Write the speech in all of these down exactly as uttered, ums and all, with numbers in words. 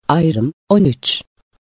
Ayrım on üç.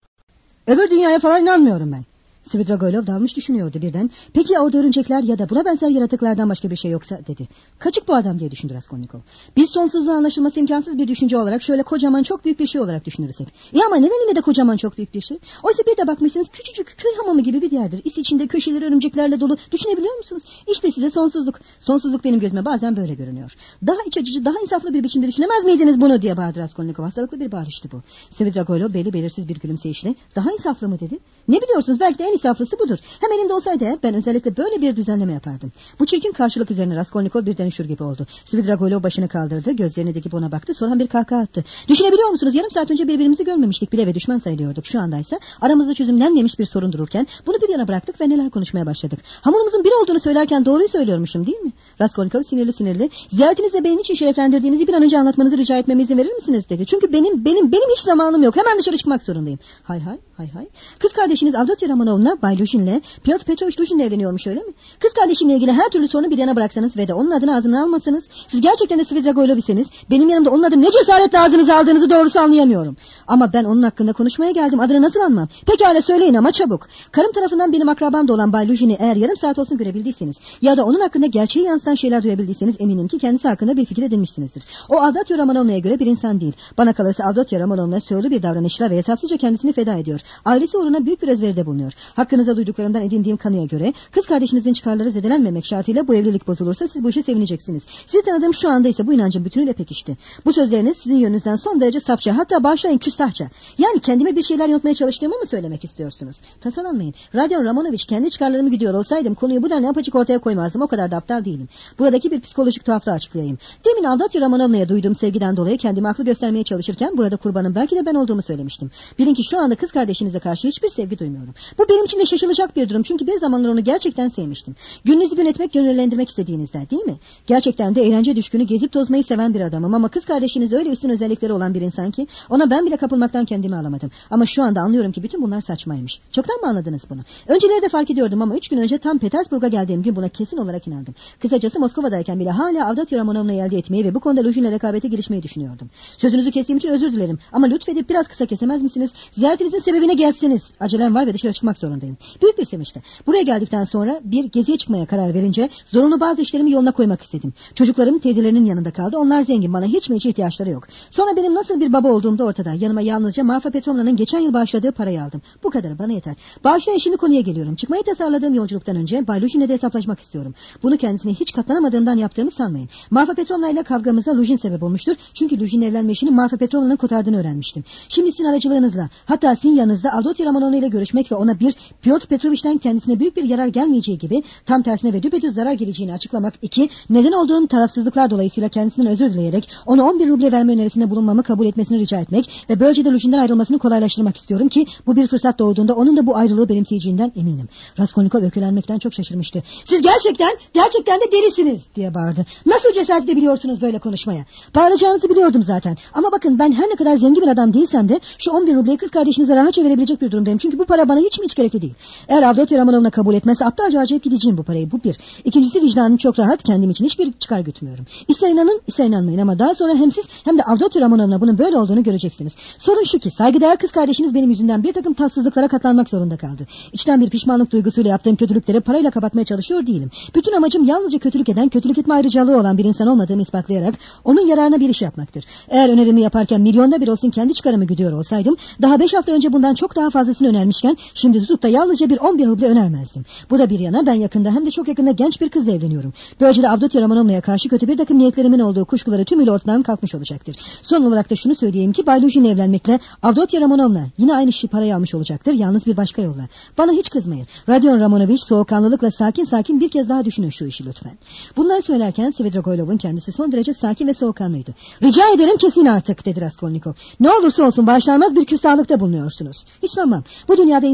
Öbür dünyaya falan inanmıyorum ben. Svidrigailov dalmış düşünüyordu birden. Peki ya orada örümcekler ya da buna benzer yaratıklardan başka bir şey yoksa dedi. Kaçık bu adam diye düşündü Raskolnikov. Biz sonsuzluğa anlaşılması imkansız bir düşünce olarak şöyle kocaman çok büyük bir şey olarak düşünürüz hep. İyi ama neden yine de kocaman çok büyük bir şey? Oysa bir de bakmışsınız küçücük köy hamamı gibi bir yerdir. İç içinde köşeleri örümceklerle dolu. Düşünebiliyor musunuz? İşte size sonsuzluk. Sonsuzluk benim gözüme bazen böyle görünüyor. Daha iç açıcı, daha insaflı bir biçimde düşünemez miydiniz bunu diye bağırdı Raskolnikov. Hastalıklı bir bağırıştı bu. Svidrigailov belli belirsiz bir gülümseyişle daha insaflı mı dedi. Ne biliyorsunuz, belki de en insaflısı budur. Hem elimde olsaydı eğer ben özellikle böyle bir düzenleme yapardım. Bu çirkin karşılık üzerine Raskolnikov birden üşür gibi oldu. Svidrigailov başını kaldırdı, gözlerini dikip ona baktı, sonra bir kahkaha attı. Düşünebiliyor musunuz, yarım saat önce birbirimizi görmemiştik bile ve düşman sayılıyorduk. Şu andaysa aramızda çözümlenmemiş bir sorun dururken bunu bir yana bıraktık ve neler konuşmaya başladık. Hamurumuzun bir olduğunu söylerken doğruyu söylüyormuşum değil mi? Raskolnikov sinirli sinirli, ziyaretinizle beni niçin şereflendirdiğinizi bir an önce anlatmanızı rica etmeme izin verir misiniz dedi. Çünkü benim benim benim hiç zamanım yok, hemen dışarı çıkmak zorundayım. Hay hay hay hay. Kız kardeşiniz Avdotya Romanovna Bay Luzhin'le, Pyotr Petrovich Luzhin'le evleniyormuş öyle mi? Kız kardeşinle ilgili her türlü sorunu bir yana bıraksanız ve de onun adını ağzına almasanız, siz gerçekten de Svidrigailov iseniz, benim yanımda onun adını ne cesaretle ağzınıza aldığınızı doğrusu anlayamıyorum. Ama ben onun hakkında konuşmaya geldim, adını nasıl anmam? Pekala söyleyin ama çabuk. Karım tarafından benim akrabam da olan Bay Luzhin'i eğer yarım saat olsun görebildiyseniz ya da onun hakkında gerçeği yansıtan şeyler duyabildiyseniz eminim ki kendisi hakkında bir fikir edinmişsinizdir. O Avdotya Romanovna'ya göre bir insan değil. Bana kalırsa Avdotya Romanovna söylü bir davranışla ve hesapsızca kendisini feda ediyor. Ailesi uğruna büyük bir özveride bulunuyor. Hakkınıza duyduklarımdan edindiğim kanıya göre kız kardeşinizin çıkarları zedelenmemek şartıyla bu evlilik bozulursa siz bu işe sevineceksiniz. Sizi tanıdığım şu anda ise bu inancın bütünüyle pekişti. Bu sözleriniz sizin yönünüzden son derece safça, hatta bağışlayın küstahça. Yani kendime bir şeyler yutmaya çalıştığımı mı söylemek istiyorsunuz? Tasalanmayın. Rodion Romanovich kendi çıkarlarımı güdüyor olsaydım konuyu bu denli apaçık ortaya koymazdım. O kadar da aptal değilim. Buradaki bir psikolojik tuhaflığı açıklayayım. Demin Avdotya Romanovna'ya duyduğum sevgiden dolayı kendimi haklı göstermeye çalışırken burada kurbanım belki de ben olduğumu söylemiştim. Bilin ki şu anda kız kardeşinize karşı hiçbir sevgi duymuyorum. Bu benim için de şaşılacak bir durum çünkü bir zamanlar onu gerçekten sevmiştim. Gününüzü gün etmek, gönüllendirmek istediğinizde değil mi? Gerçekten de eğlence düşkünü, gezip tozmayı seven bir adamım ama kız kardeşiniz öyle üstün özellikleri olan bir insan ki ona ben bile kapılmaktan kendimi alamadım. Ama şu anda anlıyorum ki bütün bunlar saçmaymış. Çoktan mı anladınız bunu? Önceleri de fark ediyordum ama üç gün önce tam Petersburg'a geldiğim gün buna kesin olarak inandım. Kısacası Moskova'dayken bile hala Avdotya Romanovna'yı elde etmeyi ve bu konuda Luzhin'le rekabete girişmeyi düşünüyordum. Sözünüzü kestiğim için özür dilerim ama lütfedip biraz kısa kesemez misiniz? Ziyaretinizin sebebine gelseniz. Acelem var ve dışarı çıkmak zorundayım. Büyük bir sevinçle. Buraya geldikten sonra bir geziye çıkmaya karar verince zorunlu bazı işlerimi yoluna koymak istedim. Çocuklarım teyzelerinin yanında kaldı. Onlar zengin, bana hiç mi hiç ihtiyaçları yok. Sonra benim nasıl bir baba olduğum da ortada. Yanıma yalnızca Marfa Petrovna'nın geçen yıl bağışladığı parayı aldım. Bu kadar bana yeter. Bağışlayın, şimdi konuya geliyorum. Çıkmayı tasarladığım yolculuktan önce Bay Luzhin'le de hesaplaşmak istiyorum. Bunu kendisine hiç katlanamadığımdan yaptığımı sanmayın. Marfa Petrovna ile kavgamıza Luzhin sebep olmuştur. Çünkü Luzhin'le evlenme işini Marfa Petrovna'nın kotardığını öğrenmiştim. Şimdi sizin aracılığınızla, hatta sizin yanınızda Avdotya Romanovna ile görüşmek ve ona bir Pyotr Petrovich'ten kendisine büyük bir yarar gelmeyeceği gibi tam tersine ve düpedüz zarar geleceğini açıklamak. İki, neden olduğum tarafsızlıklar dolayısıyla kendisinden özür dileyerek ona on bir ruble verme önerisinde bulunmamı kabul etmesini rica etmek ve böylece de Luzhin'den ayrılmasını kolaylaştırmak istiyorum ki bu bir fırsat doğduğunda onun da bu ayrılığı benimseyeceğinden eminim. Raskolnikov öykülenmekten çok şaşırmıştı. Siz gerçekten gerçekten de delisiniz diye bağırdı. Nasıl cesaret edebiliyorsunuz böyle konuşmaya? Bağıracağınızı biliyordum zaten. Ama bakın, ben her ne kadar zengin bir adam değilsem de şu on bin rubleyi kız kardeşinize rahatça verebilecek bir durumdayım. Çünkü bu para bana hiç mi hiç gerekli değil. Eğer Avdotya Romanovna kabul etmezse aptalca harcayıp gideceğim bu parayı. Bu bir. İkincisi, vicdanım çok rahat. Kendim için hiçbir çıkar gütmüyorum. İster inanın ister inanmayın ama daha sonra hem siz hem de Avdotya Romanovna bunun böyle olduğunu göreceksiniz. Sorun şu ki saygıdeğer kız kardeşiniz benim yüzümden bir takım tatsızlıklara katlanmak zorunda kaldı. İçten bir pişmanlık duygusuyla yaptığım kötülükleri parayla kapatmaya çalışıyor değilim. Bütün amacım yalnızca kötülük eden, kötülük etme ayrıcalığı olan bir insan olmadığımı ispatlayarak onun yararına bir iş yapmaktır. Eğer önerimi yaparken milyonda bir olsun kendi çıkarımı güdüyor olsaydım, daha beş hafta önce bundan çok daha fazlasını önermişken şimdi tutup da yalnızca bir on bin ruble önermezdim. Bu da bir yana, ben yakında hem de çok yakında genç bir kızla evleniyorum. Böylece de Avdotya Romanovna'ya karşı kötü bir takım niyetlerimin olduğu kuşkuları tümüyle ortadan kalkmış olacaktır. Son olarak da şunu söyleyeyim ki Bay Luzhin'le evlenmekle Avdotya Romanovna yine aynı şey parayı almış olacaktır, yalnız bir başka yolla. Bana hiç kızmayın. Rodion Romanovich soğukkanlılıkla sakin sakin bir kez daha düşünün şu işi lütfen. Bunları söylerken Svidrigailov'un kendisi son derece sakin ve soğukkanlıydı. Rica ederim kesin artık dedi Raskolnikov. Ne olursa olsun bağışlanmaz bir küstahlıkta bulunuyorsunuz. Hiç sanmam. Bu dünyada insan insana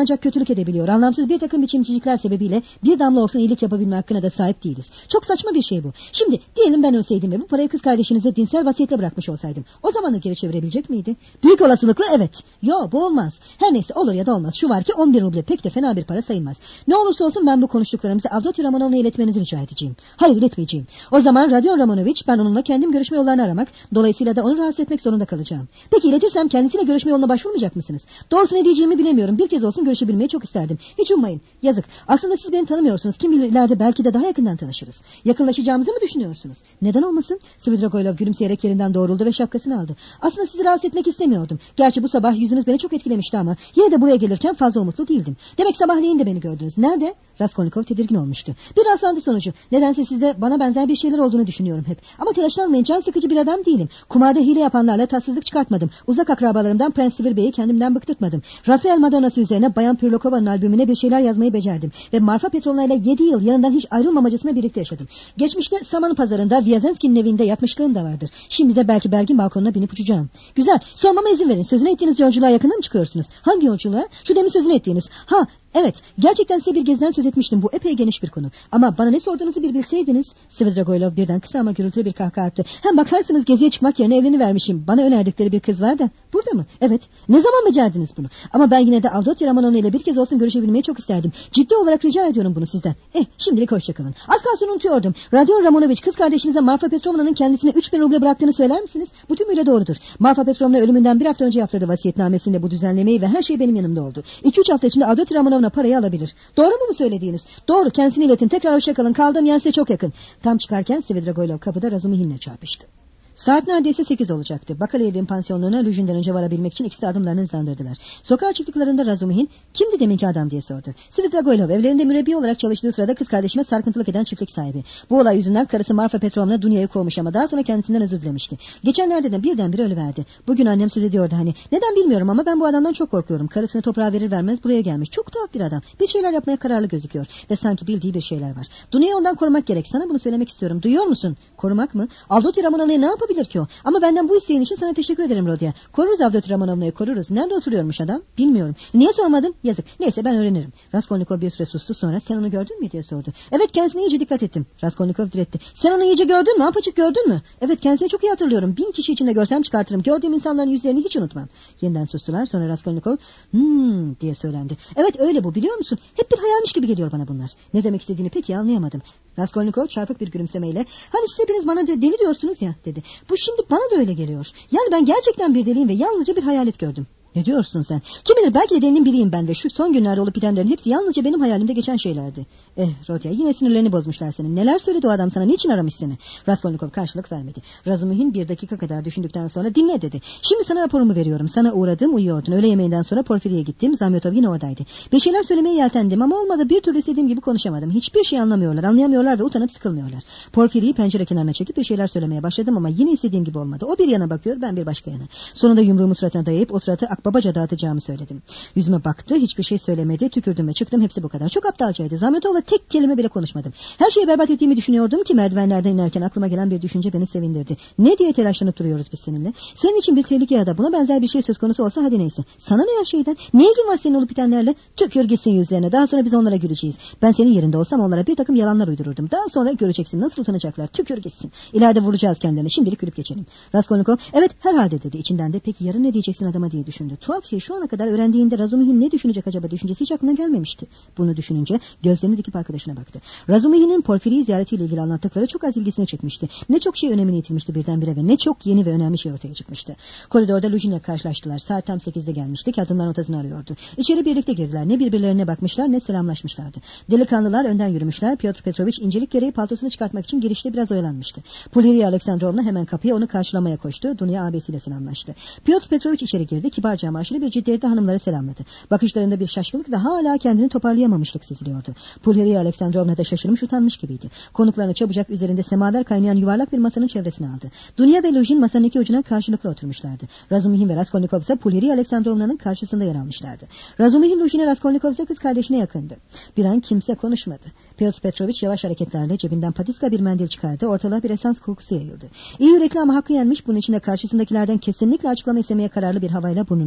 ancak kötülük edebiliyor. Anlamsız bir takım biçimcilikler sebebiyle bir damla olsun iyilik yapabilme hakkına da sahip değiliz. Çok saçma bir şey bu. Şimdi diyelim ben ölseydim ve bu parayı kız kardeşinize dinsel vasiyetle bırakmış olsaydım. O zaman da geri çevirebilecek miydi? Büyük olasılıkla evet. Yo, bu olmaz. Her neyse, olur ya da olmaz. Şu var ki on bir ruble pek de fena bir para sayılmaz. Ne olursa olsun ben bu konuştuklarımızı Avdotya Romanovna'ya iletmenizi rica edeceğim. Hayır, iletmeyeceğim. O zaman Rodion Romanovich, ben onunla kendim görüşme yollarını aramak, dolayısıyla da onu rahatsız etmek zorunda kalacağım. Peki iletirsem kendisiyle görüşme yoluna başvurmayacak mısınız? Doğrusu ne diyeceğimi bilemiyorum. Bir kez olsun görüşebilmeyi çok isterdim. Hiç ummayın. Yazık. Aslında siz beni tanımıyorsunuz. Kim bilir ileride belki de daha yakından tanışırız. Yakınlaşacağımızı mı düşünüyorsunuz? Neden olmasın? Svidrigailov gülümseyerek yerinden doğruldu ve şapkasını aldı. Aslında sizi rahatsız etmek istemiyordum. Gerçi bu sabah yüzünüz beni çok etkilemişti ama yine de buraya gelirken fazla umutlu değildim. Demek sabahleyin de beni gördünüz. Nerede? Raskolnikov tedirgin olmuştu. Bir rastlantı sonucu. Nedense sizde bana benzer bir şeyler olduğunu düşünüyorum hep. Ama telaşlanmayın, can sıkıcı bir adam değilim. Kumarda hile yapanlarla tatsızlık çıkartmadım. Uzak akrabalarımdan Prens Sivir Bey'i kendimden bıktırtmadım. Rafael Madonna'sı üzerine Bayan Pyrlokova'nın albümüne bir şeyler yazmayı becerdim. Ve Marfa Petrovna ile yedi yıl yanından hiç ayrılmamacasına birlikte yaşadım. Geçmişte Saman pazarında Vyazenski'nin evinde yatmışlığım da vardır. Şimdi de belki Bergin balkonuna binip uçacağım. Güzel, sormama izin verin. Sözünü ettiğiniz yolculuğa yakında mı çıkıyorsunuz? Hangi yolculuğa? Şu demin sözünü ettiğiniz. Ha, evet, gerçekten size bir geziden söz etmiştim. Bu epey geniş bir konu. Ama bana ne sorduğunuzu bir bilseydiniz. Svidrigailov birden kısa ama gürültülü bir kahkaha attı. Hem bakarsınız geziye çıkmak yerine evlenivermişim. Bana önerdikleri bir kız var da. Burada mı? Evet. Ne zaman becerdiniz bunu? Ama ben yine de Avdotya Romanovna ile bir kez olsun görüşebilmeyi çok isterdim. Ciddi olarak rica ediyorum bunu sizden. Eh, şimdilik hoşçakalın. Az kalsın unutuyordum. Rodion Romanovich, kız kardeşinize Marfa Petrovna'nın kendisine üç bin ruble bıraktığını söyler misiniz? Bu tümüyle doğrudur. Marfa Petrovna ölümünden bir hafta önce yaptırdı vasiyetnamesinde bu düzenlemeyi ve her şey benim yanımda oldu. iki üç hafta içinde Avdotya Romanovna parayı alabilir. Doğru mu bu söylediğiniz? Doğru, kendisini iletin. Tekrar hoşçakalın. Kaldığım yer size çok yakın. Tam çıkarken Svidrigailov kapıda Razumihin'le çarpıştı. Saat neredeyse sekiz olacaktı. Bakaliyev'in pansiyonluğuna Lujin'den önce varabilmek için ikisi de adımlarını hızlandırdılar. Sokağa çıktıklarında Razumihin, kimdi deminki adam diye sordu. Svidrigailov, evlerinde mürebbi olarak çalıştığı sırada kız kardeşime sarkıntılık eden çiftlik sahibi. Bu olay yüzünden karısı Marfa Petrovna Dunya'yı kovmuş ama daha sonra kendisinden özür dilemişti. Geçenlerde de birdenbire ölüverdi. Bugün annem söz ediyordu hani. Neden bilmiyorum ama ben bu adamdan çok korkuyorum. Karısını toprağa verir vermez buraya gelmiş. Çok tuhaf bir adam. Bir şeyler yapmaya kararlı gözüküyor. Ve sanki bildiği bir şeyler var. Dunya'yı ondan korumak gerek. Sana bunu söylemek istiyorum. Duyuyor musun? Korumak mı? Avdotya Romanovna'ya ne yapabilir ki o? Ama benden bu isteğin için sana teşekkür ederim Rodya. Koruruz Avdotya Romanovna'yı, koruruz. Nerede oturuyormuş adam? Bilmiyorum. Niye sormadın? Yazık. Neyse, ben öğrenirim. Raskolnikov bir süre sustu, sonra sen onu gördün mü diye sordu. Evet, kendisine iyice dikkat ettim. Raskolnikov diretti. Sen onu iyice gördün mü? Apaçık gördün mü? Evet, kendisini çok iyi hatırlıyorum. Bin kişi içinde görsem çıkartırım. Gördüğüm insanların yüzlerini hiç unutmam. Yeniden sustular. Sonra Raskolnikov hmm diye söylendi. Evet, öyle bu, biliyor musun? Hep bir hayalmiş gibi geliyor bana bunlar. Ne demek istediğini pek iyi anlayamadım. Raskolnikov çarpık bir gülümsemeyle hani siz hepiniz bana de deli diyorsunuz ya dedi. Bu şimdi bana da öyle geliyor. Yani ben gerçekten bir deliyim ve yalnızca bir hayalet gördüm. Ne diyorsun sen? Kim bilir, belki de delinin biriyim ben ve şu son günlerde olup bitenlerin hepsi yalnızca benim hayalimde geçen şeylerdi. Eh Rodya, yine sinirlerini bozmuşlar senin. Neler söyledi o adam sana? Niçin aramış seni? Raskolnikov karşılık vermedi. Razumihin bir dakika kadar düşündükten sonra dinle dedi. Şimdi sana raporumu veriyorum. Sana uğradım, uyuyordun. Öğle yemeğinden sonra Porfiri'ye gittim. Zamyotov yine oradaydı. Bir şeyler söylemeye yeltendim ama olmadı. Bir türlü istediğim gibi konuşamadım. Hiçbir şey anlamıyorlar. Anlayamıyorlar da utanıp sıkılmıyorlar. Porfiri'yi pencere kenarına çekip bir şeyler söylemeye başladım ama yine istediğim gibi olmadı. O bir yana bakıyor, ben bir başka yana. Sonunda yumruğumu suratına dayayıp o suratı akbabaca dağıtacağımı söyledim. Yüzüme baktı, hiçbir şey söylemedi. Tükürdüm ve çıktım, hepsi bu kadar. Çok aptalcaydı. Zamyotov'la tek kelime bile konuşmadım. Her şeyi berbat ettiğimi düşünüyordum ki merdivenlerden inerken aklıma gelen bir düşünce beni sevindirdi. Ne diye telaşlanıp duruyoruz biz seninle? Senin için bir tehlike ya da buna benzer bir şey söz konusu olsa hadi neyse. Sana ne her şeyden? Ne ilgin var senin olup bitenlerle? Tükür gitsin yüzlerine. Daha sonra biz onlara güleceğiz. Ben senin yerinde olsam onlara bir takım yalanlar uydururdum. Daha sonra göreceksin nasıl utanacaklar. Tükür gitsin. İleride vuracağız kendilerini. Şimdilik gülüp geçelim. Raskolnikov evet herhalde dedi. İçinden de peki yarın ne diyeceksin adama diye düşündü. Tuhaf şey, şu ana kadar öğrendiğinde Razumihin ne düşünecek acaba düşüncesi hiç aklına gelmemişti. Bunu düşününce gözlerini dikip arkadaşına baktı. Razumihin'in Porfiri'yi ziyaretiyle ilgili anlattıkları çok az ilgisini çekmişti. Ne çok şey önemini yitirmişti birdenbire ve ne çok yeni ve önemli şey ortaya çıkmıştı. Koridorda Lujin'le karşılaştılar. Saat tam sekizde gelmişti. Kadınlar otasını arıyordu. İçeri birlikte girdiler. Ne birbirlerine bakmışlar ne selamlaşmışlardı. Delikanlılar önden yürümüşler. Piotr Petrovich incelik gereği paltosunu çıkartmak için girişte biraz oyalanmıştı. Pulheriya Aleksandrovna hemen kapıya onu karşılamaya koştu. Dunya abisiyle selamlaştı. Piotr Petrovich içeri girdi. Kibarca ama aşırı bir ciddiyetle hanımları selamladı. Bakışlarında bir şaşkınlık ve hala kendini toparlayamamışlık seziliyordu. Pulheriya Aleksandrovna da şaşırmış utanmış gibiydi. Konuklarını çabucak üzerinde semaver kaynayan yuvarlak bir masanın çevresine aldı. Dunya ve Lujin masanın iki ucuna karşılıklı oturmuşlardı. Razumihin ve Raskolnikov ise Pulheriya Aleksandrovna'nın karşısında yer almışlardı. Razumihin Lujin'e, Raskolnikov ise kız kardeşine yakındı. Bir an kimse konuşmadı. Piotr Petrovich yavaş hareketlerle cebinden patiska bir mendil çıkardı. Ortalığa bir esans kokusu yayıldı. İyi yürekli ama hakkı yenmiş, bunun içinde karşısındakilerden kesinlikle açıklama istemeye kararlı bir havayla burnunu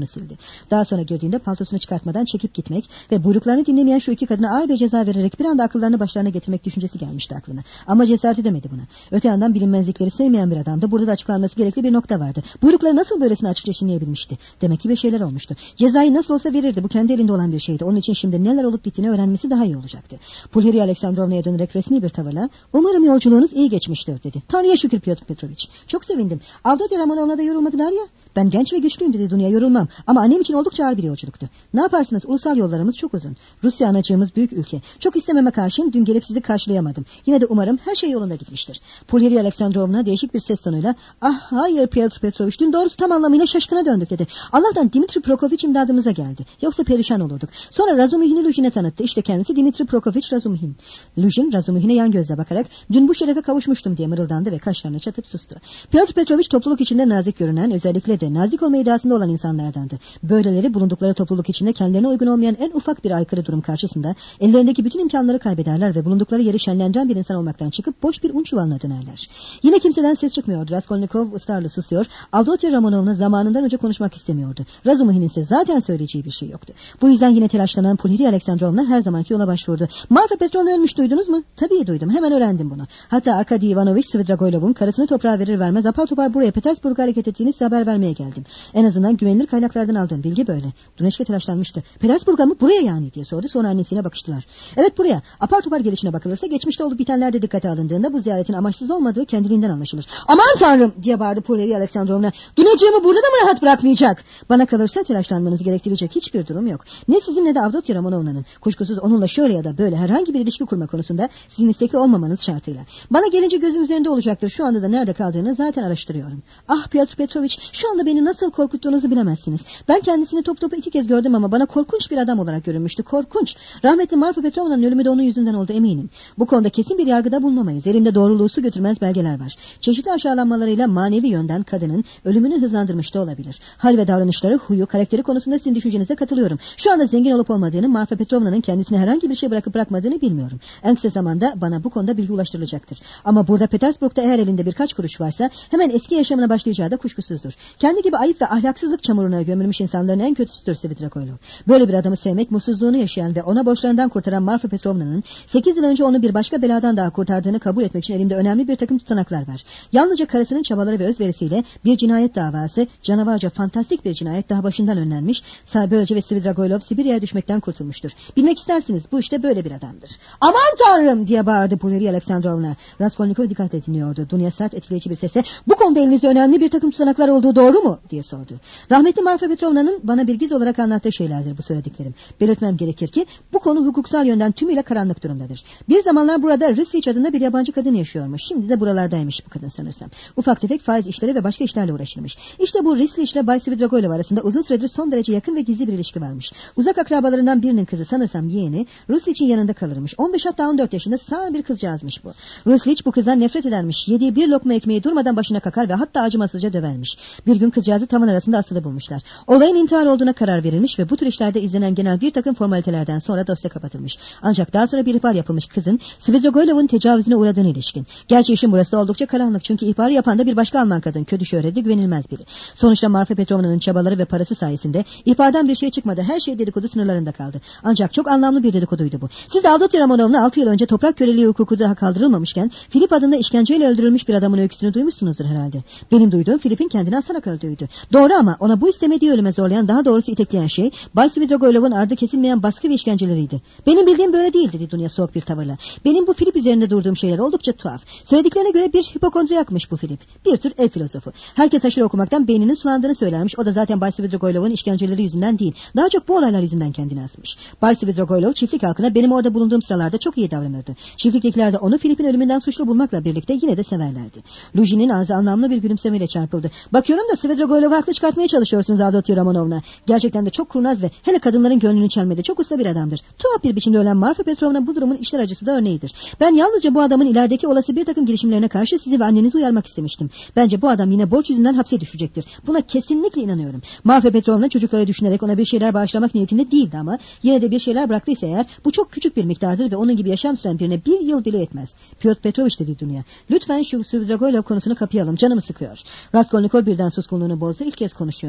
burnunu sildi. Daha sonra girdiğinde paltosunu çıkartmadan çekip gitmek ve buyruklarını dinlemeyen şu iki kadına ağır bir ceza vererek bir anda akıllarını başlarına getirmek düşüncesi gelmişti aklına. Ama cesaret edemedi buna. Öte yandan bilinmezlikleri sevmeyen bir adamda burada da açıklanması gerekli bir nokta vardı. Buyrukları nasıl böylesine açıkça çiğneyebilmişti? Demek ki bir şeyler olmuştu. Cezayı nasıl olsa verirdi. Bu kendi elinde olan bir şeydi. Onun için şimdi neler olup bittiğini öğrenmesi daha iyi olacaktı. Pulheriya Aleksandrovna'ya dönerek resmi bir tavırla "Umarım yolculuğunuz iyi geçmiştir" dedi. "Tanrı'ya şükür Pyotr Petroviç. Çok sevindim. Avdotya Romanovna da yorulmadılar ya." "Ben genç ve güçlüyüm" dedi Dunya. "Yorulmam. Ama annem için oldukça ağır bir yolculuktu." "Ne yaparsınız? Ulusal yollarımız çok uzun. Rusya anacığımız büyük ülke. Çok istememe karşın dün gelip sizi karşılayamadım. Yine de umarım her şey yolunda gitmiştir." Pulheriya Aleksandrovna değişik bir ses tonuyla "Ah hayır Pyotr Petroviç, dün doğrusu tam anlamıyla şaşkına döndük" dedi. "Allah'tan Dimitri Prokofiev imdadımıza geldi. Yoksa perişan olurduk. Sonra Razumihin'i Lujin'e tanıttı. İşte kendisi Dimitri Prokofiev Razumihin." Lujin Razumihin'e yan gözle bakarak "Dün bu şerefe kavuşmuştum" diye mırıldandı ve kaşlarını çatıp sustu. Pyotr Petroviç topluluk içinde nazik görünen, özellikle de nazik olma iddiasında olan insanlardandı. Böyleleri bulundukları topluluk içinde kendilerine uygun olmayan en ufak bir aykırı durum karşısında ellerindeki bütün imkanları kaybederler ve bulundukları yeri şenlendiren bir insan olmaktan çıkıp boş bir un çuvalına dönerler. Yine kimseden ses çıkmıyordu. Raskolnikov ısrarla susuyor. Avdotya Romanovna zamanından önce konuşmak istemiyordu. Razumihin'in ise zaten söyleyeceği bir şey yoktu. Bu yüzden yine telaşlanan Pulheriya Aleksandrovna her zamanki yola başvurdu. "Marfa Petrovna ölmüş, duydunuz mu?" "Tabii duydum. Hemen öğrendim bunu. Hatta Arkady Ivanovich Svidrigaïlov'un karısını toprağa verir vermez apar topar buraya Petersburg'a hareket ettiğini size haber vermeye geldim. En azından güvenilir kaynaklardan aldığım bilgi böyle." Duneşke telaşlanmıştı. "Petersburg'a mı? Buraya yani?" diye sordu. Sonra annesiyle bakıştılar. "Evet, buraya. Apar topar gelişine bakılırsa geçmişte olup bitenler de dikkate alındığında bu ziyaretin amaçsız olmadığı kendiliğinden anlaşılır." "Aman tanrım!" diye bağırdı Pulheriya Aleksandrovna. "Duneciğimi burada da mı rahat bırakmayacak?" "Bana kalırsa telaşlanmanızı gerektirecek hiçbir durum yok. Ne sizin ne de Avdotya Romanovna'nın. Kuşkusuz onunla şöyle ya da böyle herhangi bir ilişki kurma konusunda sizin istekli olmamanız şartıyla. Bana gelince gözüm üzerinde olacaktır. Şu anda da nerede kaldığını zaten araştırıyorum." "Ah Pyotr Petroviç, şu anda beni nasıl korkuttuğunuzu bilemezsiniz. Ben kendisini top topu iki kez gördüm ama bana korkunç bir adam olarak görünmüştü. Korkunç. Rahmetli Marfa Petrovna'nın ölümü de onun yüzünden oldu, eminim. Bu konuda kesin bir yargıda bulunamayız. Elimde doğruluğu su götürmez belgeler var. Çeşitli aşağılanmalarıyla manevi yönden kadının ölümünü hızlandırmış da olabilir. Hal ve davranışları, huyu, karakteri konusunda sizin düşüncenize katılıyorum. Şu anda zengin olup olmadığını, Marfa Petrovna'nın kendisine herhangi bir şey bırakıp bırakmadığını bilmiyorum. En kısa zamanda bana bu konuda bilgi ulaştırılacaktır. Ama burada Petersburg'da eğer elinde birkaç kuruş varsa hemen eski yaşamına başlayacağı da kuşkusuzdur. Kendi gibi ayıp ve ahlaksızlık çamuruna gömülmüş insanların en kötüsüdür Svidrigaïlov. Böyle bir adamı sevmek, mutsuzluğunu yaşayan ve ona borçlarından kurtaran Marfa Petrovna'nın sekiz yıl önce onu bir başka beladan daha kurtardığını kabul etmek için elimde önemli bir takım tutanaklar var. Yalnızca karısının çabaları ve özverisiyle bir cinayet davası, canavarca fantastik bir cinayet daha başından önlenmiş. Böylece ve Svidrigaïlov Sibirya'ya düşmekten kurtulmuştur. Bilmek istersiniz, bu işte böyle bir adamdır." "Aman tanrım!" diye bağırdı Pulheriya Aleksandrovna. Raskolnikov dikkatle dinliyordu. Dunya sert, etkileyici bir sesle "Bu konuda elinizde önemli bir takım tutanaklar olduğu doğru mu?" diye sordu. "Rahmetli Marfa Petrovna'nın bana bir giz olarak anlattığı şeylerdir bu söylediklerim. Belirtmem gerekir ki bu konu hukuksal yönden tümüyle karanlık durumdadır. Bir zamanlar burada Risliç adında bir yabancı kadın yaşıyormuş. Şimdi de buralardaymış bu kadın sanırsam. Ufak tefek faiz işleri ve başka işlerle uğraşırmış. İşte bu Risliç ile Bay Svidrigaïlov arasında uzun süredir son derece yakın ve gizli bir ilişki varmış. Uzak akrabalarından birinin kızı, sanırsam yeğeni, Risliç'in yanında kalırmış. on beş hatta on dört yaşında sağ bir kızcağızmış bu. Risliç bu kızdan nefret edermiş. Yediği bir lokma ekmeği durmadan başına kakar ve hatta acımasızca dövermiş. Bir gün kızcağızı tavan arasında asılı bulmuşlar. Olayın intihar olduğuna karar verilmiş ve bu tür işlerde izlenen genel bir takım formalitelerden sonra dosya kapatılmış. Ancak daha sonra bir ihbar yapılmış kızın Svidrigaïlov'un tecavüzüne uğradığını ilişkin. Gerçi işin burası da oldukça karanlık, çünkü ihbarı yapan da bir başka Alman kadın, kötü şöhretli, güvenilmez biri. Sonuçta Marfa Petrovna'nın çabaları ve parası sayesinde ihbardan bir şey çıkmadı. Her şey dedikodu sınırlarında kaldı. Ancak çok anlamlı bir dedikoduydu bu. Siz de Avdotya Romanovna altı yıl önce toprak köleliği hukuku daha kaldırılmamışken Filip adında işkenceyle öldürülmüş bir adamın öyküsünü duymuşsunuzdur herhalde. Benim duyduğum Filip'in kendini asarak öldüğüydü. Doğru, ama ona bu istemediği ölüme zorlayan, daha doğrusu itekleyen şey Bay Svidrigaïlov'un ardı kesilmeyen baskı ve işkenceleriydi. Benim bildiğim böyle değil, dedi Dunya soğuk bir tavırla. Benim bu Filip üzerinde durduğum şeyler oldukça tuhaf. Söylediklerine göre bir hipokondriyakmış bu Filip. Bir tür ev filozofu. Herkes aşırı okumaktan beyninin sulandığını söylermiş. O da zaten Bay Svidrigaïlov'un işkenceleri yüzünden değil, daha çok bu olaylar yüzünden kendini asmış. Bay Svidrigaïlov çiftlik halkına benim orada bulunduğum sıralarda çok iyi davranırdı. Çiftliktekiler de onu Filip'in ölümünden suçlu bulmakla birlikte yine de severlerdi. Lujin'in ağzı anlamlı bir gülümsemeyle çarpıldı. Bakıyorum da Svidrigaïlov'u haklı çıkartmaya çalışıyorsunuz Avdotya Romanovna. Gerçekten de çok kurnaz ve hele kadınların gönlünü çelmede çok usta bir adamdır. Tuhaf bir biçimde ölen Marfa Petrovna bu durumun işler acısı da örneğidir. Ben yalnızca bu adamın ilerideki olası bir takım girişimlerine karşı sizi ve annenizi uyarmak istemiştim. Bence bu adam yine borç yüzünden hapse düşecektir. Buna kesinlikle inanıyorum. Marfa Petrovna çocuklara düşünerek ona bir şeyler bağışlamak niyetinde değildi, ama yine de bir şeyler bıraktıysa eğer bu çok küçük bir miktardır ve onun gibi yaşam süren birine bir yıl bile yetmez. Pyotr Petroviç dedi Dunya. Lütfen şu Svidrigaïlov konusunu kapayalım, canımı sıkıyor. Raskolnikov birden suskunluğunu bozdu, ilk kez konuşuyordu.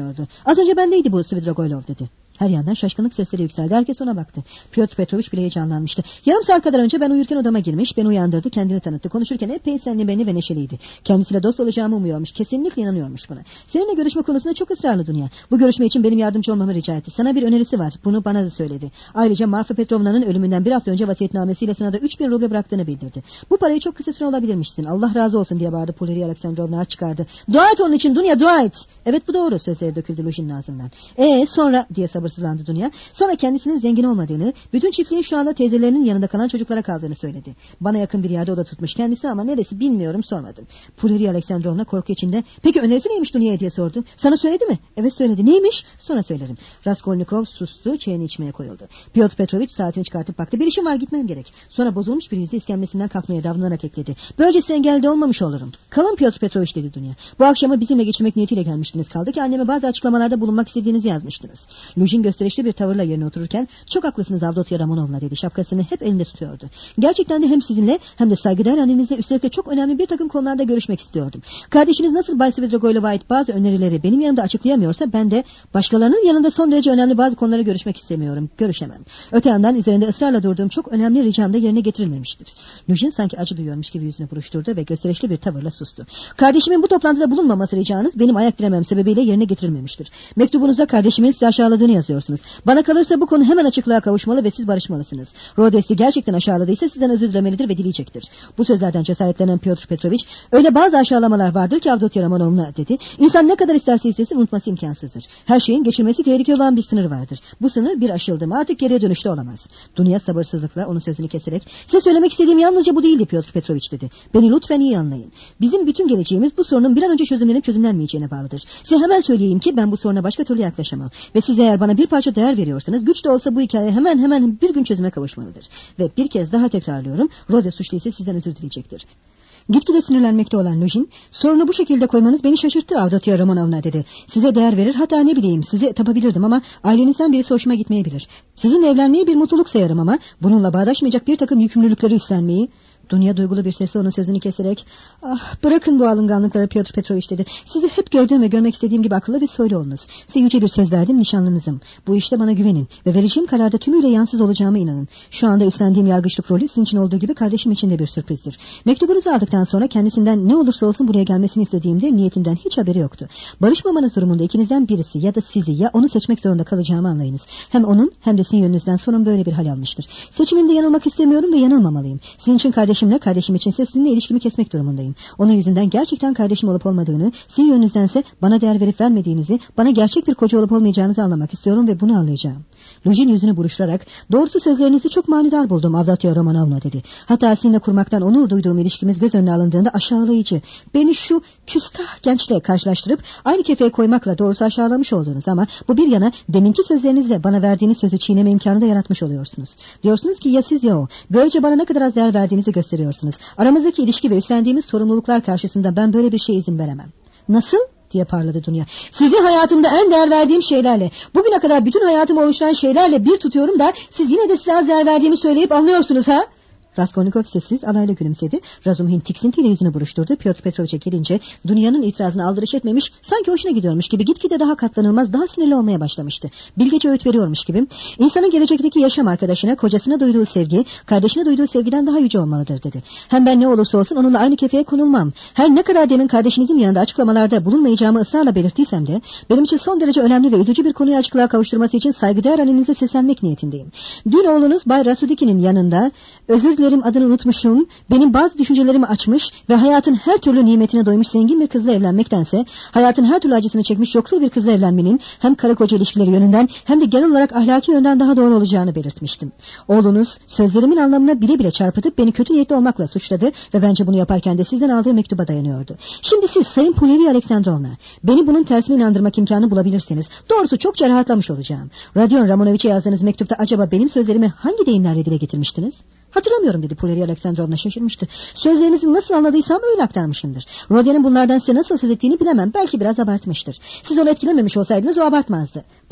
Az önce bendeydi bu Svidrigailov dedi. Her yandan şaşkınlık sesleri yükseldi. Herkes ona baktı. Pyotr Petrovich bile heyecanlanmıştı. Yarım saat kadar önce ben uyurken odama girmiş, beni uyandırdı, kendini tanıttı. Konuşurken epey senli beni ve neşeliydi. Kendisiyle dost olacağımı umuyormuş. Kesinlikle inanıyormuş buna. Seninle görüşme konusunda çok ısrarlı Dünya. Bu görüşme için benim yardımcı olmamı rica etti. Sana bir önerisi var. Bunu bana da söyledi. Ayrıca Marfa Petrovna'nın ölümünden bir hafta önce vasiyetnamesiyle sana da üç bin ruble bıraktığını bildirdi. Bu parayı çok kısa süre alabilirmişsin. Allah razı olsun diye bağırdı Puleriya Aleksandrovna çıkardı. Dua et onun için Dünya, dua et. Evet bu doğru, sözleri döküldü Lujin'in ağzından. Eee sonra diye sabırsızlandı Dünya. Sonra kendisinin zengin olmadığını, bütün çiftliğin şu anda teyzelerinin yanında kalan çocuklara kaldığını söyledi. Bana yakın bir yerde oda tutmuş kendisi ama neresi bilmiyorum, sormadım. Puleriya Aleksandrovna korku içinde peki önerisi neymiş Dünya'ya diye sordu. Sana söyledi mi? Evet söyledi. Neymiş? Sonra söylerim. Raskolnikov sustu, çayını içmeye koyuldu. Pyotr Petrovich saatini çıkartıp baktı. Bir işim var, gitmem gerek. Sonra bozulmuş bir yüzle iskemlesinden kalkmaya davranarak ekledi. Böylece engelde olmamış olurum. Kalın Pyotr Petrovich dedi Dünya. Bu akşamı bizimle geçirmek niyetiyle gelmiştiniz. Kaldı ki anneme bazı açıklamalarda bulunmak istediğinizi yazmıştınız. Lujin gösterişli bir tavırla yerine otururken çok haklısınız Avdotya Ramonovna dedi. Şapkasını hep elinde tutuyordu. Gerçekten de hem sizinle hem de saygıdeğer annenizle üstelik de çok önemli bir takım konularda görüşmek istiyordum. Kardeşiniz nasıl Bay Svidrigailova ait bazı önerileri benim yanımda açıklayamıyorsa ben de başkalarının yanında son derece önemli bazı konuları görüşmek istemiyorum. Görüşemem. Öte yandan üzerinde ısrarla durduğum çok önemli ricam da yerine getirilmemiştir. Lujin sanki acı duyuyormuş gibi yüzünü buruşturdu ve gösterişli bir tavırla sustu. Kardeşimin bu toplantıda bulunmaması ricanız benim ayak diremem sebebiyle yerine getirilmemiştir. Mektubunuzda kardeşimin sizi aşağıladığını yazıyorsunuz. Bana kalırsa bu konu hemen açıklığa kavuşmalı ve siz barışmalısınız. Rodes'i gerçekten aşağıladıysa sizden özür dilemelidir ve dileyecektir. Bu sözlerden cesaretlenen Pyotr Petrovich, öyle bazı aşağılamalar vardır ki Avdotya Romanovna dedi. İnsan ne kadar isterse istesin unutması imkansızdır. Her şeyin geçilmesi tehlikeli olan bir sınır vardır. Bu sınır bir aşıldı mı artık geriye dönüşte olamaz. Dünya sabırsızlıkla onun sözünü keserek size söylemek istediğim yalnızca bu değildi Pyotr Petrovich dedi. Beni lütfen iyi anlayın. Bizim bütün geleceğimiz bu sorunun bir an önce çözümlenip çözümlenmeyeceğine bağlıdır. Size hemen söyleyeyim ki ben bu soruna başka türlü yaklaşamam. Ve siz eğer bana bir parça değer veriyorsanız güç de olsa bu hikaye hemen hemen bir gün çözüme kavuşmalıdır. Ve bir kez daha tekrarlıyorum, Rode suçlu ise sizden özür dileyecektir. Gitgide sinirlenmekte olan Lujin, sorunu bu şekilde koymanız beni şaşırttı Avdotya Romanovna dedi. Size değer verir, hatta ne bileyim sizi tapabilirdim ama ailenizden birisi hoşuma gitmeyebilir. Sizinle evlenmeyi bir mutluluk sayarım ama bununla bağdaşmayacak bir takım yükümlülükleri üstlenmeyi... Dünya duygulu bir sesle onun sözünü keserek ah bırakın bu alınganlıkları Pyotr Petrovich dedi. Sizi hep gördüğüm ve görmek istediğim gibi akıllı ve soylu olunuz. Size yüce bir söz verdim, nişanlınızım. Bu işte bana güvenin ve vereceğim kararda tümüyle yansız olacağıma inanın. Şu anda üstlendiğim yargıçlık rolü sizin için olduğu gibi kardeşim için de bir sürprizdir. Mektubunuzu aldıktan sonra kendisinden ne olursa olsun buraya gelmesini istediğimde niyetimden hiç haberi yoktu. Barışmamanız durumunda ikinizden birisi ya da sizi ya onu seçmek zorunda kalacağımı anlayınız. Hem onun hem de sizin yönünüzden sorun böyle bir hal almıştır. Seçimimde yanılmak istemiyorum ve yanılmamalıyım. Sizin için kardeşim Kardeşimle, kardeşim içinse sizinle ilişkimi kesmek durumundayım. Onun yüzünden gerçekten kardeşim olup olmadığını, sizin yönünüzdense bana değer verip vermediğinizi, bana gerçek bir koca olup olmayacağınızı anlamak istiyorum ve bunu anlayacağım. Lujin yüzünü buruşturarak, doğrusu sözlerinizi çok manidar buldum Avdotya Romanovna dedi. Hatta sizinle kurmaktan onur duyduğum ilişkimiz göz önüne alındığında aşağılayıcı. Beni şu küstah gençle karşılaştırıp aynı kefeye koymakla doğrusu aşağılamış oldunuz ama bu bir yana deminki sözlerinizle bana verdiğiniz sözü çiğneme imkanı da yaratmış oluyorsunuz. Diyorsunuz ki ya siz ya o. Böylece bana ne kadar az değer verdiğinizi gösteriyorsunuz. Aramızdaki ilişki ve üstlendiğimiz sorumluluklar karşısında ben böyle bir şeye izin veremem. Nasıl? diye parladı Dünya. Sizi hayatımda en değer verdiğim şeylerle, bugüne kadar bütün hayatımı oluşturan şeylerle bir tutuyorum da siz yine de size az değer verdiğimi söyleyip anlıyorsunuz ha? Raskolnikov sessiz alayla gülümsedi. Razumhin tiksintiyle yüzünü buruşturdu. Pyotr Petrovich'e gelince Dünya'nın itirazına aldırış etmemiş, sanki hoşuna gidiyormuş gibi gitgide daha katlanılmaz, daha sinirli olmaya başlamıştı. Bilgece öğüt veriyormuş gibi. İnsanın gelecekteki yaşam arkadaşına, kocasına duyduğu sevgi, kardeşine duyduğu sevgiden daha yüce olmalıdır dedi. Hem ben ne olursa olsun onunla aynı kefeye konulmam. Her ne kadar demin kardeşinizin yanında açıklamalarda bulunmayacağımı ısrarla belirttiysem de benim için son derece önemli ve üzücü bir konuyu açıklığa kavuşturması için saygıdeğer annenize seslenmek niyetindeyim. Dün oğlunuz Bay Rasudikin'in yanında özür adını unutmuşum, benim bazı düşüncelerimi açmış ve hayatın her türlü nimetine doymuş zengin bir kızla evlenmektense hayatın her türlü acısını çekmiş yoksul bir kızla evlenmenin hem karı koca ilişkileri yönünden hem de genel olarak ahlaki yönden daha doğru olacağını belirtmiştim. Oğlunuz sözlerimin anlamına bile bile çarpıtıp beni kötü niyetli olmakla suçladı ve bence bunu yaparken de sizden aldığı mektuba dayanıyordu. Şimdi siz Sayın Puleriya Aleksandrovna beni bunun tersine inandırmak imkanı bulabilirseniz doğrusu çokça rahatlamış olacağım. Rodion Ramonoviç'e yazdığınız mektupta acaba benim sözlerimi hangi deyimlerle dile getirmiştiniz? Hatırlamıyorum dedi Puleriya Aleksandrovna şaşırmıştı. Sözlerinizi nasıl anladıysam öyle aktarmışımdır. Rodion'un bunlardan size nasıl söz ettiğini bilemem. Belki biraz abartmıştır. Siz onu etkilememiş olsaydınız o abartmazdı.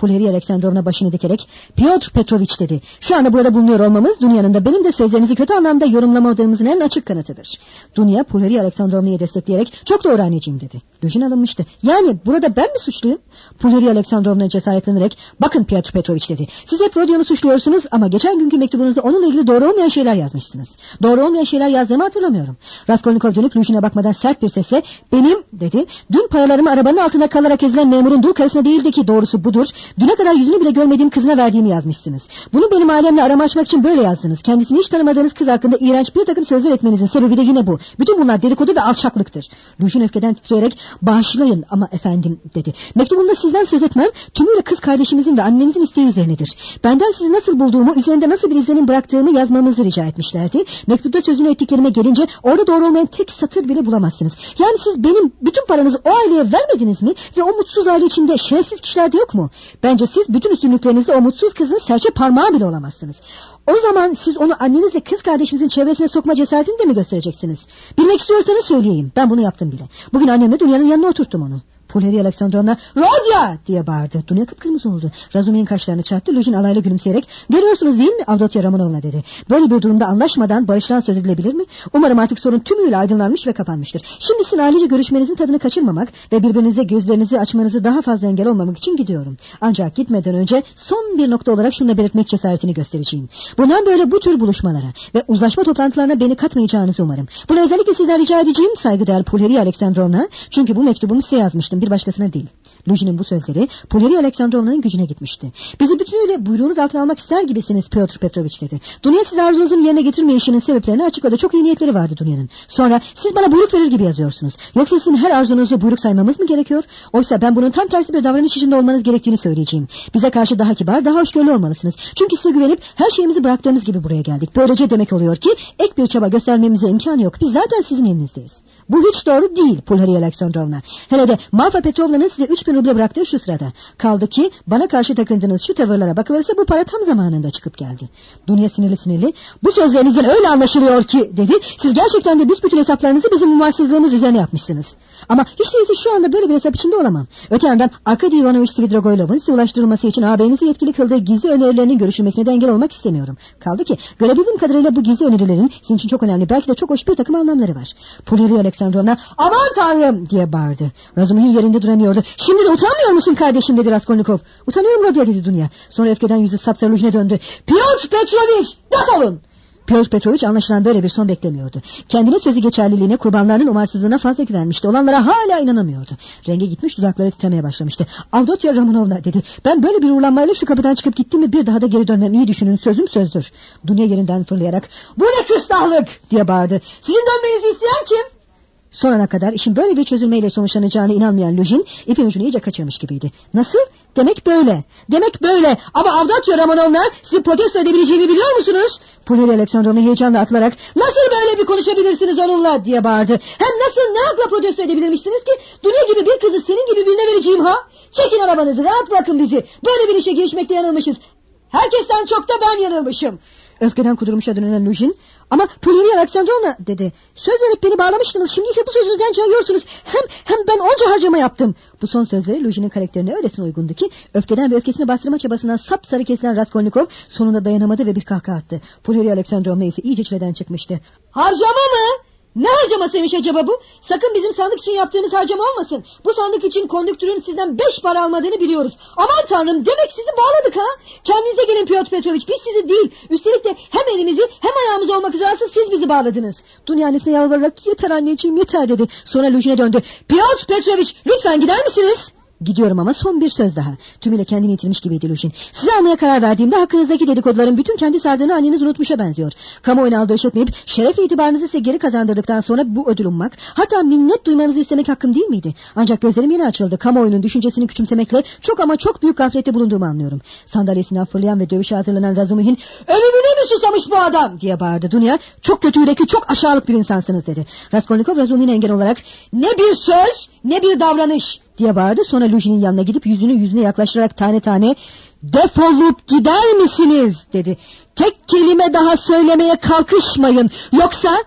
Pulheriya Aleksandrovna başını dikerek Piotr Petrovich dedi. Şu anda burada bulunuyor olmamız Dunya'nın da benim de sözlerinizi kötü anlamda yorumlamadığımızın en açık kanıtıdır. Dunya Pulheriya Aleksandrovna'yı destekleyerek çok doğru anneciğim dedi. Lujin alınmıştı. Yani burada ben mi suçluyum? Pulheriya Aleksandrovna cesaretlenerek bakın Piotr Petrovich dedi. Siz hep Rodion'u suçluyorsunuz ama geçen günkü mektubunuzda onunla ilgili doğru olmayan şeyler yazmışsınız. Doğru olmayan şeyler yazdığımı hatırlamıyorum. Raskolnikov dönüp Lujin'e bakmadan sert bir sesle benim dedi. Dün paralarımı arabanın altında kalarak ezilen memurun dul karısına değildi ki doğrusu budur. Düne kadar yüzünü bile görmediğim kızına verdiğimi yazmışsınız. Bunu benim ailemle arama açmak için böyle yazdınız. Kendisini hiç tanımadığınız kız hakkında iğrenç bir takım sözler etmenizin sebebi de yine bu. Bütün bunlar dedikodu ve alçaklıktır. Lujin öfkeden titreyerek bağışlayın ama efendim dedi. Mektubumda sizden söz etmem tümüyle kız kardeşimizin ve annenizin isteği üzerinedir. Benden sizi nasıl bulduğumu, üzerinde nasıl bir izlenim bıraktığımı yazmamızı rica etmişlerdi. Mektupta sözünü ettiklerime gelince orada doğru olmayan tek satır bile bulamazsınız. Yani siz benim bütün paranızı o aileye vermediniz mi? Ve o mutsuz aile içinde şerefsiz kişiler de yok mu? Bence siz bütün üstünlüklerinizle o mutsuz kızın serçe parmağı bile olamazsınız. O zaman siz onu annenizle kız kardeşinizin çevresine sokma cesaretini de mi göstereceksiniz? Bilmek istiyorsanız söyleyeyim. Ben bunu yaptım bile. Bugün annemle Dunya'nın yanına oturttum onu. Pulheriya Aleksandrovna Rodya diye bağırdı. Dunya kıpkırmızı oldu. Razumihin kaşlarını çarptı. Lujin alayla gülümseyerek görüyorsunuz değil mi Avdotya Romanovna dedi. Böyle bir durumda anlaşmadan barıştan söz edilebilir mi? Umarım artık sorun tümüyle aydınlanmış ve kapanmıştır. Şimdi sizin ailece görüşmenizin tadını kaçırmamak ve birbirinize gözlerinizi açmanızı daha fazla engel olmamak için gidiyorum. Ancak gitmeden önce son bir nokta olarak şunu da belirtmek cesaretini göstereceğim. Bundan böyle bu tür buluşmalara ve uzlaşma toplantılarına beni katmayacağınızı umarım. Bunu özellikle sizden rica edeceğim saygıdeğer Pulheriya Aleksandrovna. Çünkü bu mektubumu size yazmıştım. Bir başkasına değil. Lujin'in bu sözleri Pulheriya Aleksandrovna'nın gücüne gitmişti. Bizi bütünüyle buyruğunuz altına almak ister gibisiniz Piotr Petrovich dedi. Dunya size arzunuzun yerine getirmeyişinin sebeplerini açıkladı. Çok iyi niyetleri vardı Dunya'nın. Sonra siz bana buyruk verir gibi yazıyorsunuz. Yoksa sizin her arzunuzu buyruk saymamız mı gerekiyor? Oysa ben bunun tam tersi bir davranış içinde olmanız gerektiğini söyleyeceğim. Bize karşı daha kibar, daha hoşgörülü olmalısınız. Çünkü size güvenip her şeyimizi bıraktığımız gibi buraya geldik. Böylece demek oluyor ki ek bir çaba göstermemize imkan yok. Biz zaten sizin elinizdeyiz. Bu hiç doğru değil Pulheriya Aleksandrovna. Hele de Marfa Petrovna'nın size üç bin ruble bıraktığı şu sırada. Kaldı ki bana karşı takındığınız şu tavırlara bakılırsa bu para tam zamanında çıkıp geldi. Dunya sinirli sinirli bu sözlerinizden öyle anlaşılıyor ki dedi. Siz gerçekten de büsbütün hesaplarınızı bizim umarsızlığımız üzerine yapmışsınız. Ama hiç değilse şu anda böyle bir hesap içinde olamam. Öte yandan Arkady Ivanovich Svidrigoylov'un size ulaştırılması için ağabeyinizi yetkili kıldığı gizli önerilerinin görüşülmesine de engel olmak istemiyorum. Kaldı ki görebildiğim kadarıyla bu gizli önerilerin sizin için çok önemli, belki de çok hoş bir takım anlamları var. Pulheriya Aleksandrovna aman tanrım diye bağırdı. Razumihin yerinde duramıyordu. Şimdi de utanmıyor musun kardeşim dedi Raskolnikov. Utanıyorum Rodya dedi Dunya. Sonra öfkeden yüzü sapsarı Lujin'e döndü. Piotr Petrovich defolun. Piotr Petrovich anlaşılan böyle bir son beklemiyordu. Kendine sözü geçerliliğine, kurbanlarının umarsızlığına fazla güvenmişti. Olanlara hala inanamıyordu. Rengi gitmiş, dudakları titremeye başlamıştı. Avdotya Romanovna dedi. Ben böyle bir uğurlanmayla şu kapıdan çıkıp gittim mi bir daha da geri dönmem. İyi düşünün, sözüm sözdür. Dunya yerinden fırlayarak bu ne küstahlık diye bağırdı. Sizin dönmenizi isteyen kim? Sonuna kadar işin böyle bir çözülmeyle sonuçlanacağına inanmayan Lujin ipin ucunu iyice kaçırmış gibiydi. Nasıl? Demek böyle. Demek böyle. Ama Avdotya Romanovna sizi protesto edebileceğimi biliyor musunuz? Pulheriya Aleksandrovna heyecanla atılarak nasıl böyle bir konuşabilirsiniz onunla diye bağırdı. Hem nasıl ne hakla protesto edebilirmişsiniz ki? Dünya gibi bir kızı senin gibi birine vereceğim ha? Çekin arabanızı, rahat bırakın bizi. Böyle bir işe girişmekte yanılmışız. Herkesten çok da ben yanılmışım. Öfkeden kudurmuşa dönen Lujin ama Pulheriya Aleksandrovna dedi. Söz verip beni bağlamıştınız. Şimdi ise bu sözünüzden cayıyorsunuz. Hem hem ben onca harcama yaptım. Bu son sözleri Lujin'in karakterine öylesine uygundu ki öfkeden ve öfkesini bastırma çabasından sapsarı kesilen Raskolnikov sonunda dayanamadı ve bir kahkaha attı. Pulheriya Aleksandrovna ise iyice çileden çıkmıştı. Harcama mı? Ne harcamasıymış acaba bu? Sakın bizim sandık için yaptığımız harcama olmasın. Bu sandık için kondüktörün sizden beş para almadığını biliyoruz. Aman tanrım, demek sizi bağladık ha? Kendinize gelin Piotr Petrovich, biz sizi değil. Üstelik de hem elimizi hem ayağımızı olmak üzere siz bizi bağladınız. Dunya annesine yalvararak yeter anneciğim yeter dedi. Sonra Lujin'e döndü. Piotr Petrovich lütfen gider misiniz? Gidiyorum ama son bir söz daha. Tümüyle kendini yitirmiş gibiydi Lujin. Size almaya karar verdiğimde hakkınızdaki dedikoduların bütün kendi sardığını anneniz unutmuşa benziyor. Kamuoyuna aldırış etmeyip şerefle itibarınızı size geri kazandırdıktan sonra bu ödül ummak, hatta minnet duymanızı istemek hakkım değil miydi? Ancak gözlerim yine açıldı. Kamuoyunun düşüncesini küçümsemekle çok ama çok büyük gaflette bulunduğumu anlıyorum. Sandalyesinden fırlayan ve dövüşe hazırlanan Razumihin ölümüne mi susamış bu adam diye bağırdı. Dunya çok kötü yürekli, çok aşağılık bir insansınız dedi. Raskolnikov Razumihin'e engel olarak ne bir söz ne bir davranış diye bağırdı. Sonra Lujin'in yanına gidip yüzünü yüzüne yaklaştırarak tane tane defolup gider misiniz dedi. Tek kelime daha söylemeye kalkışmayın. Yoksa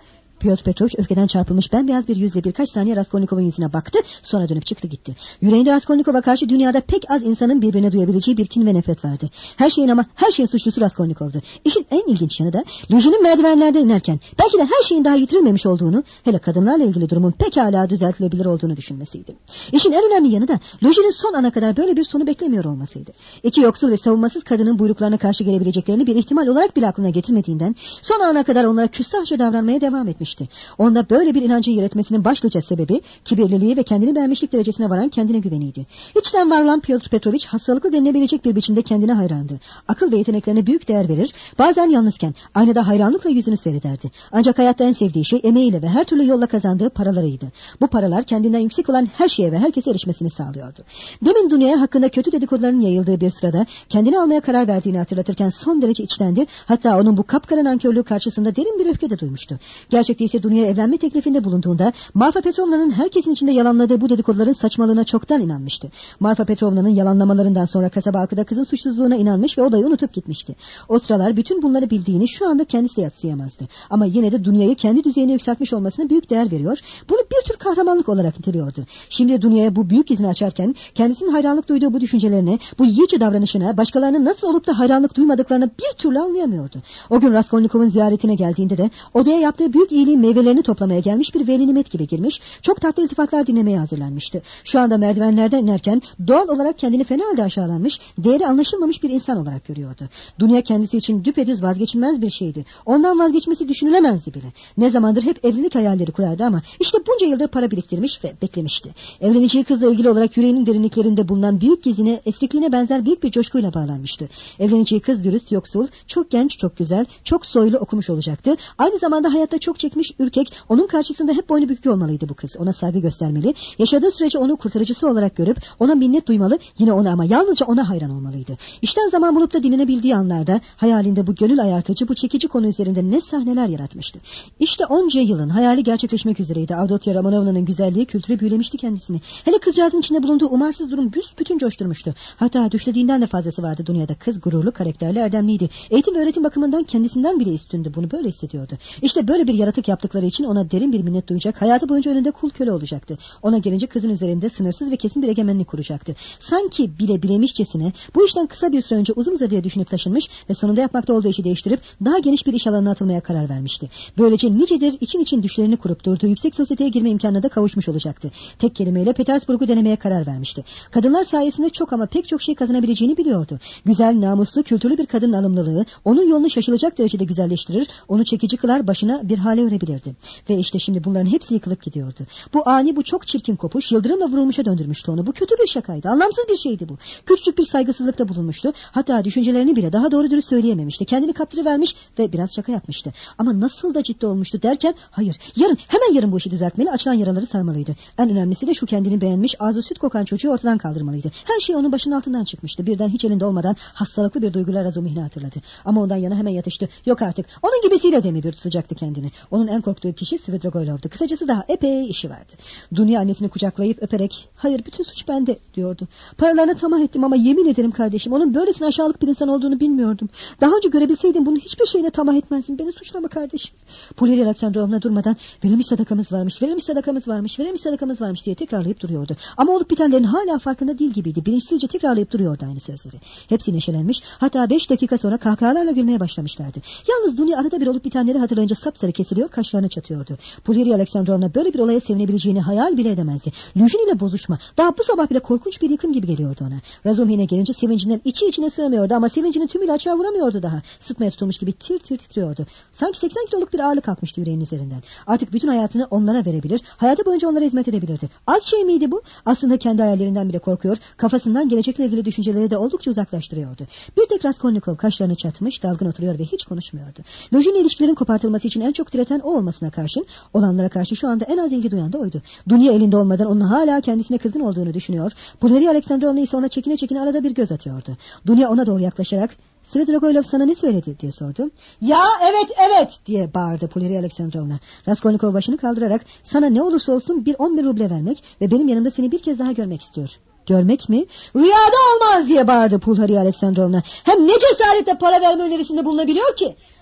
Pyotr Petrovich öfkeden çarpılmış bembeyaz bir yüzle birkaç saniye Raskolnikov'un yüzüne baktı, sonra dönüp çıktı gitti. Yüreğinde Raskolnikov'a karşı dünyada pek az insanın birbirine duyabileceği bir kin ve nefret vardı. Her şeyin ama her şeyin suçlusu Raskolnikov'du. İşin en ilginç yanı da Lujin'in merdivenlerden inerken belki de her şeyin daha yitirilmemiş olduğunu, hele kadınlarla ilgili durumun pekala düzeltilebilir olduğunu düşünmesiydi. İşin en önemli yanı da Lujin'in son ana kadar böyle bir sonu beklemiyor olmasıydı. İki yoksul ve savunmasız kadının buyruklarına karşı gelebileceklerini bir ihtimal olarak bile aklına getirmediğinden son ana kadar onlara küstahça davranmaya devam etmişti. Onda böyle bir inancın yer etmesinin başlıca sebebi kibirliliği ve kendini beğenmişlik derecesine varan kendine güveniydi. İçten var olan Pyotr Petrovich hastalıklı denilebilecek bir biçimde kendine hayrandı. Akıl ve yeteneklerine büyük değer verir, bazen yalnızken aynada hayranlıkla yüzünü seyrederdi. Ancak hayatta en sevdiği şey emeğiyle ve her türlü yolla kazandığı paralarıydı. Bu paralar kendinden yüksek olan her şeye ve herkese erişmesini sağlıyordu. Demin dünyaya hakkında kötü dedikoduların yayıldığı bir sırada kendini almaya karar verdiğini hatırlatırken son derece içtendi. Hatta onun bu kapkara nankörlüğü karşısında derin bir öfke de duymuştu. Gerçekte ise dünyaya evlenme teklifinde bulunduğunda Marfa Petrovna'nın herkesin içinde yalanladığı bu dedikoduların saçmalığına çoktan inanmıştı. Marfa Petrovna'nın yalanlamalarından sonra kasaba halkı da kızın suçsuzluğuna inanmış ve olayı unutup gitmişti. O sıralar bütün bunları bildiğini şu anda kendisi de yadsıyamazdı. Ama yine de dünyayı kendi düzeyine yükseltmiş olmasına büyük değer veriyor. Bunu bir tür kahramanlık olarak niteliyordu. Şimdi dünyaya bu büyük izini açarken kendisinin hayranlık duyduğu bu düşüncelerine, bu yiğitçe davranışına, başkalarının nasıl olup da hayranlık duymadıklarını bir türlü anlayamıyordu. O gün Raskolnikov'un ziyaretine geldiğinde de odaya yaptığı büyük iyiliğin meyvelerini toplamaya gelmiş bir veli nimet gibi girmiş, çok tatlı iltifatlar dinlemeye hazırlanmıştı. Şu anda merdivenlerden inerken doğal olarak kendini fena halde aşağılanmış, değeri anlaşılmamış bir insan olarak görüyordu. Dünya kendisi için düpedüz vazgeçilmez bir şeydi. Ondan vazgeçmesi düşünülemezdi bile. Ne zamandır hep evlilik hayalleri kurardı ama işte bunca yıldır para biriktirmiş ve beklemişti. Evleneceği kızla ilgili olarak yüreğinin derinliklerinde bulunan büyük gizine, esrikliğine benzer büyük bir coşkuyla bağlanmıştı. Evleneceği kız dürüst, yoksul, çok genç, çok güzel, çok soylu, okumuş olacaktı. Aynı zamanda hayatta çok çekmiş, ürkek, onun karşısında hep boynu bükük olmalıydı bu kız. Ona saygı göstermeli, yaşadığı sürece onu kurtarıcısı olarak görüp ona minnet duymalı, yine ona ama yalnızca ona hayran olmalıydı. İşten zaman bulup da dinlenebildiği anlarda hayalinde bu gönül ayartıcı, bu çekici konu üzerinde ne sahneler yaratmıştı. İşte onca yılın hayali gerçekleşmek üzereydi. Avdotya Romanovna'nın güzelliği, kültürü büyülemişti kendisini. Hele kızcağızın içinde bulunduğu umarsız durum büsbütün coşturmuştu. Hatta düşlediğinden de fazlası vardı dünyada. Kız gururlu, karakterli, erdemliydi. Eğitim ve öğretim bakımından kendisinden bile üstündü. Bunu böyle hissediyordu. İşte böyle bir yaratık yaptıkları için ona derin bir minnet duyacak. Hayatı boyunca önünde kul köle olacaktı. Ona gelince kızın üzerinde sınırsız ve kesin bir egemenlik kuracaktı. Sanki bile bilemişçesine bu işten kısa bir süre önce uzun uzadıya düşünüp taşınmış ve sonunda yapmakta olduğu işi değiştirip daha geniş bir iş alanına atılmaya karar vermişti. Böylece nicedir için için düşlerini kurup durduğu yüksek sosyeteye girme imkanına da kavuşmuş olacaktı. Tek kelimeyle Petersburg'u denemeye karar vermişti. Kadınlar sayesinde çok ama pek çok şey kazanabileceğini biliyordu. Güzel, namuslu, kültürlü bir kadının alımlılığı onun yolunu şaşılacak derecede güzelleştirir, onu çekici kılar, başına bir hale örebilirdi. Ve işte şimdi bunların hepsi yıkılıp gidiyordu. Bu ani, bu çok çirkin kopuş yıldırımla vurulmuşa döndürmüştü onu. Bu kötü bir şakaydı, anlamsız bir şeydi bu. Küçük bir saygısızlıkta bulunmuştu. Hatta düşüncelerini bile daha doğru dürüst söyleyememişti. Kendini kaptırıvermiş ve biraz şaka yapmıştı. Ama nasıl da ciddi olmuştu derken, hayır, yarın, hemen yarın bu işi düzeltmeli, açılan yaraları sarmalıydı. En önemlisi de şu, kendini beğenmiş, ağzı süt kokan çocuğu ortadan kaldırmalıydı. Her şey onun başının altından çıkmıştı. Birden hiç elinde olmadan hastalıklı bir duyguyla Razumihin'i hatırladı. Ama ondan yana hemen yatıştı. Yok artık, onun gibisiyle de mi bir tutacaktı kendini? Onun en korktuğu kişi Svidrigaïlov'du. Kısacası daha epey işi vardı. Dünya annesini kucaklayıp öperek, hayır, bütün suç bende diyordu. Paralarını tamah ettim ama yemin ederim kardeşim, onun böylesine aşağılık bir insan olduğunu bilmiyordum. Daha önce görebilseydim bunun hiçbir şeyine tamah etmezdim. Beni suçlama kardeşim. Puleriya Aleksandrovna durmadan verilmiş sadakamız varmış, verilmiş sadakamız varmış, verilmiş sadakamız varmış diye tekrarlayıp duruyordu. Ama olup bitenlerin hala farkında değil gibiydi. Bilinçsizce tekrarlayıp duruyordu aynı sözleri. Hepsi neşelenmiş, hatta beş dakika sonra kahkahalarla gülmeye başlamışlardı. Yalnız Dunya arada bir olup bitenleri hatırlayınca sapsarı kesiliyor, kaşlarını çatıyordu. Puleriya Aleksandrovna böyle bir olaya sevinebileceğini hayal bile edemezdi. Lujin ile bozuşma daha bu sabah bile korkunç bir yıkım gibi geliyordu ona. Razumihin'e gelince sevincinden içi içine sığmıyordu ama sevincinin tümüyle açığa vuramıyordu daha. Sıtmaya tutulmuş gibi tir tir titriyordu. Sanki seksen kiloluk bir ağırlık kalkmıştı yüreğinin üzerinden. Artık bütün hayatını onlara verebilir, hayatı boyunca onlara hizmet edebilirdi. Az şey miydi bu? Aslında kendi hayallerinden bile korkuyor, kafasından gelecekle ilgili düşünceleri de oldukça uzaklaştırıyordu. Bir tek Raskolnikov kaşlarını çatmış, dalgın oturuyor ve hiç konuşmuyordu. Lujin'le ilişkilerin kopartılması için en çok direten o olmasına karşın, olanlara karşı şu anda en az ilgi duyan da oydu. Dünya elinde olmadan onun hala kendisine kızgın olduğunu düşünüyor. Puleriya Aleksandrovna ise ona çekine çekine arada bir göz atıyordu. Dünya ona doğru yaklaşarak, Svidrigaïlov sana ne söyledi diye sordu. Ya evet evet diye bağırdı Puleriya Aleksandrovna. Raskolnikov başını kaldırarak, sana ne olursa olsun bir on bir ruble vermek ve benim yanımda seni bir kez daha görmek istiyor. Görmek mi? Rüyada olmaz diye bağırdı Puleriya Aleksandrovna. Hem ne cesaretle para verme önerisinde bulunabiliyor ki?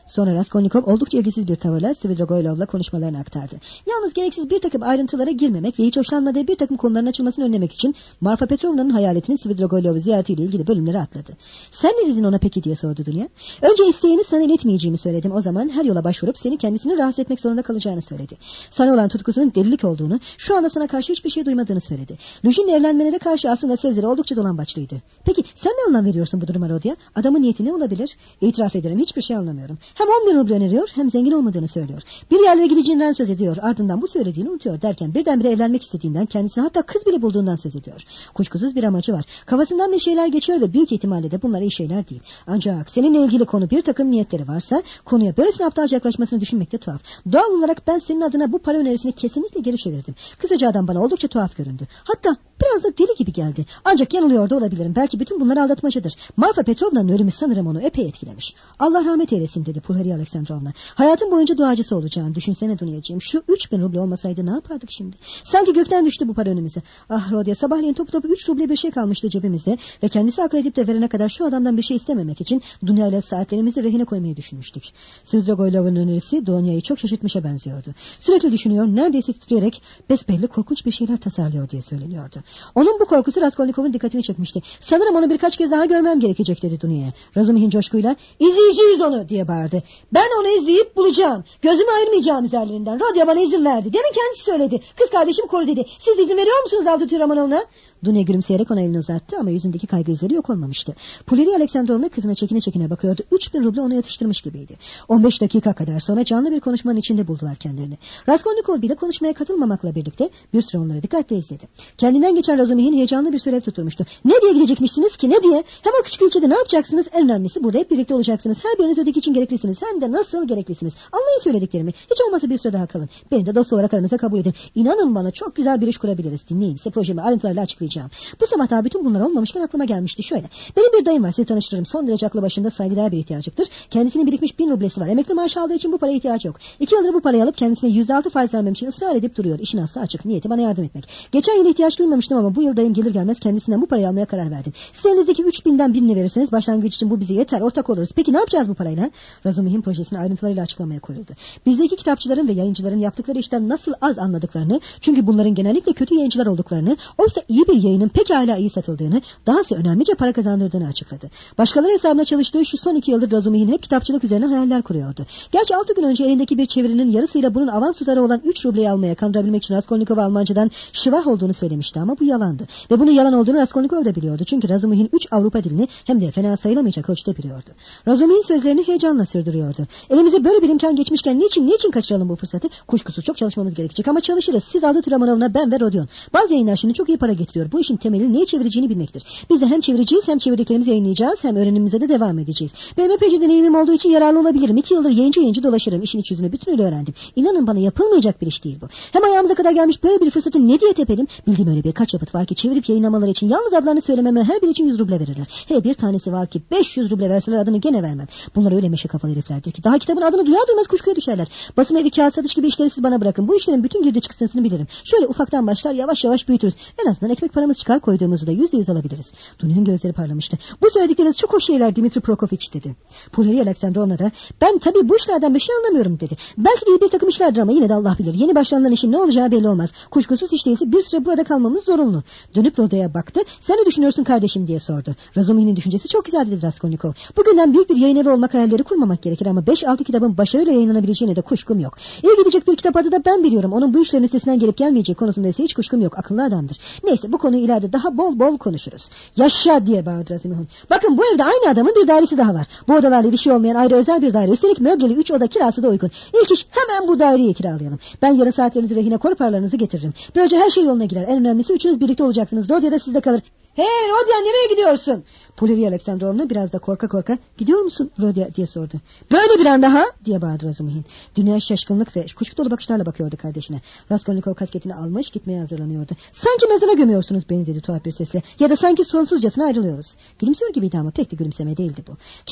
Sonra Raskolnikov oldukça ilgisiz bir tavırla Svidrigaïlov'la konuşmalarını aktardı. Yalnız gereksiz bir takım ayrıntılara girmemek ve hiç hoşlanmadığı bir takım konuların açılmasını önlemek için Marfa Petrovna'nın hayaletinin Svidrigaïlov'u ziyaretiyle ilgili bölümleri atladı. Sen ne dedin ona peki diye sordu Dunya. Önce isteğini sana iletmeyeceğimi söyledim. O zaman her yola başvurup seni kendisini rahatsız etmek zorunda kalacağını söyledi. Sana olan tutkusunun delilik olduğunu, şu anda sana karşı hiçbir şey duymadığını söyledi. Lujin'le evlenmelere karşı aslında sözleri oldukça dolambaçlıydı. Peki sen ne anlam veriyorsun bu duruma Rodya? Adamın niyeti ne olabilir? İtiraf ederim, hiçbir şey anlamıyorum. Hem on bin ruble öneriyor hem zengin olmadığını söylüyor. Bir yerlere gideceğinden söz ediyor, ardından bu söylediğini unutuyor derken birdenbire evlenmek istediğinden, kendisine hatta kız bile bulduğundan söz ediyor. Kuşkusuz bir amacı var. Kafasından bir şeyler geçiyor ve büyük ihtimalle de bunlar iyi şeyler değil. Ancak seninle ilgili konu bir takım niyetleri varsa konuya böylesine aptalca yaklaşmasını düşünmek de tuhaf. Doğal olarak ben senin adına bu para önerisini kesinlikle geri çevirdim. Kısaca adam bana oldukça tuhaf göründü. Hatta biraz da deli gibi geldi. Ancak yanılıyor da olabilirim. Belki bütün bunlar aldatmacadır. Marfa Petrovna'nın ölümü sanırım onu epey etkilemiş. Allah rahmet eylesin dedi Pulheriya Aleksandrovna. Hayatım boyunca duacısı olacağım. Düşünsene Dunyacığım, şu üç bin ruble olmasaydı ne yapardık şimdi? Sanki gökten düştü bu para önümüze. Ah Rodya, sabahleyin topu topu üç ruble bir şey kalmıştı cebimizde ve kendisi akıl edip de verene kadar şu adamdan bir şey istememek için Dunya ile saatlerimizi rehine koymayı düşünmüştük. Svidrigaïlov'un önerisi Dunya'yı çok şaşırtmışa benziyordu. Sürekli düşünüyor, neredeyse titreyerek besbelli korkunç bir şeyler tasarlıyor diye söyleniyordu. Onun bu korkusu Raskolnikov'un dikkatini çekmişti. Sanırım onu birkaç kez daha görmem gerekecek dedi Dunya'ya. Razumihin coşkuyla izleyeceğiz onu diye bağırdı. Ben onu izleyip bulacağım. Gözümü ayırmayacağım üzerlerinden. Rodya bana izin verdi. Demin kendisi söyledi. Kız kardeşim koru dedi. Siz de izin veriyor musunuz Avdotya Romanovna? Dunya gülümseyerek ona elini uzattı ama yüzündeki kaygı izleri yok olmamıştı. Pulheriya Aleksandrovna kızına çekine çekine bakıyordu. Üç bin ruble ona yatıştırmış gibiydi. On beş dakika kadar sonra canlı bir konuşmanın içinde buldular kendilerini. Raskolnikov bile konuşmaya katılmamakla birlikte bir süre onları dikkatle izledi. Kendinden geçen Razumihin heyecanlı bir sörev tutturmuştu. Ne diye gidecekmişsiniz ki, ne diye? Hem o küçük ilçede ne yapacaksınız? En önemlisi burada hep birlikte olacaksınız. Her biriniz öteki için gereklisiniz. Hem de nasıl gereklisiniz. Anlayın söylediklerimi. Hiç olmazsa bir süre daha kalın. Beni de dost olarak aranıza kabul edin. İnanın bana çok güzel bir iş kurabiliriz. Dinleyin, size projemi ayrıntılarıyla açıklayacağım. Bu sabah daha bütün bunlar olmamışken aklıma gelmişti şöyle. Benim bir dayım var, sizi tanıştırırım. Son derece aklı başında, saygıdeğer bir ihtiyacıdır. Kendisinin birikmiş bin rublesi var. Emekli maaşı aldığı için bu paraya ihtiyacı yok. İki yıldır bu parayı alıp kendisine yüzde altı faiz vermem için ısrar edip duruyor. İşin aslı açık. Niyeti bana yardım etmek. Geçen yıl ihtiyaç duymamıştım ama bu yıl dayım gelir gelmez kendisinden bu parayı almaya karar verdim. Siz elinizdeki üç binden birini verirseniz başlangıç için bu bize yeter. Ortak oluruz. Peki ne yapacağız bu parayla? Razumihin projesini ayrıntılarıyla açıklamaya koyuldu. Bizdeki kitapçıların ve yayıncıların yaptıkları işten nasıl az anladıklarını, çünkü bunların genellikle kötü yayıncılar olduklarını, oysa iyi bir yayının pekala iyi satıldığını, dahası önemlice para kazandırdığını açıkladı. Başkaları hesabına çalıştığı şu son iki yıldır Razumihin hep kitapçılık üzerine hayaller kuruyordu. Gerçi altı gün önce elindeki bir çevirinin yarısıyla bunun avans tutarı olan üç rubleyi almaya kandırabilmek için Raskolnikov'a Almancadan şivah olduğunu söylemişti ama bu yalandı. Ve bunun yalan olduğunu Raskolnikov da biliyordu. Çünkü Razumihin üç Avrupa dilini hem de fena sayılamayacak ölçüde biliyordu. Razumihin sözlerini heyecanla sürdürüyordu. Elimize böyle bir imkan geçmişken niçin niçin kaçıralım bu fırsatı? Kuşkusuz çok çalışmamız gerekecek ama çalışırız. Siz Avdotya Romanovna, ben ve Rodion. Bazı yayınlar şimdi çok iyi para getiriyor. Bu işin temeli neyi çevireceğini bilmektir. Biz de hem çevireceğiz hem çevirdiklerimizi yayınlayacağız hem öğrenimimize de devam edeceğiz. Benim epeyce deneyimim olduğu için yararlı olabilirim. İki yıldır yayıncı yayıncı dolaşırım. İşin iç yüzünü bütünüyle öğrendim. İnanın bana yapılmayacak bir iş değil bu. Hem ayağımıza kadar gelmiş böyle bir fırsatı ne diye tepelim? Bildiğim öyle birkaç yapıt var ki çevirip yayınlamaları için yalnız adlarını söylememe her biri için yüz ruble verirler. Hele bir tanesi var ki beş yüz ruble verseler adını gene vermem. Bunlar öyle meşe kafalı heriflerdir ki daha kitabın adını duyar duymaz kuşkuya düşerler. Basım evi, kağıt satış gibi işleri siz bana bırakın. Bu işlerin bütün girdi çıktısını bilirim. Şöyle ufaktan başlar yavaş yavaş büyütürüz. En azından ekmek paramız çıkar, koyduğumuzu da yüzde yüz alabiliriz. Dunya'nın gözleri parlamıştı. Bu söyledikleriniz çok hoş şeyler Dimitri Prokofiev dedi. Pulheriya Aleksandrovna da ben tabii bu işlerden bir şey anlamıyorum dedi. Belki de bir takım işlerdir ama yine de Allah bilir. Yeni başlanılan işin ne olacağı belli olmaz. Kuşkusuz hiç değilse bir süre burada kalmamız zorunlu. Dönüp Rodya'ya baktı. Sen ne düşünüyorsun kardeşim diye sordu. Razumihin'in düşüncesi çok güzel dedi Raskolnikov. Bugünden büyük bir yayın evi olmak hayalleri kurmamak gerekir ama beş altı kitabın başarıyla yayınlanabileceğine de kuşkum yok. İyi gidecek bir kitap adı da ben biliyorum. Onun bu işlerin üstesinden gelip gelmeyeceği konusunda ise hiç kuşkum yok. Akıllı adamdır. Neyse bu konuyu ileride daha bol bol konuşuruz. Yaşa diye bağırdı Razumihin. Bakın bu evde aynı adamın bir dairesi daha var. Bu odalarla bir şey olmayan ayrı özel bir daire. Üstelik möbleli üç oda kirası da uygun. İlk iş hemen bu daireyi kiralayalım. Ben yarın saatlerinizi rehine koyup paralarınızı getiririm. Böylece her şey yoluna girer. En önemlisi üçünüz birlikte olacaksınız. Rodya da sizde kalır. Hey Rodya, nereye gidiyorsun? Pulheriya Aleksandrovna biraz da korka korka gidiyor musun Rodya diye sordu. Böyle bir anda ha diye bağırdı Razumihin. Dünya şaşkınlık ve kuşku dolu bakışlarla bakıyordu kardeşine. Raskolnikov kasketini almış gitmeye hazırlanıyordu. Sanki mezara gömüyorsunuz beni dedi tuhaf bir sesle. Ya da sanki sonsuzcasına ayrılıyoruz. Gülümsüyor gibiydi ama pek de gülümseme değildi bu. Kim bilir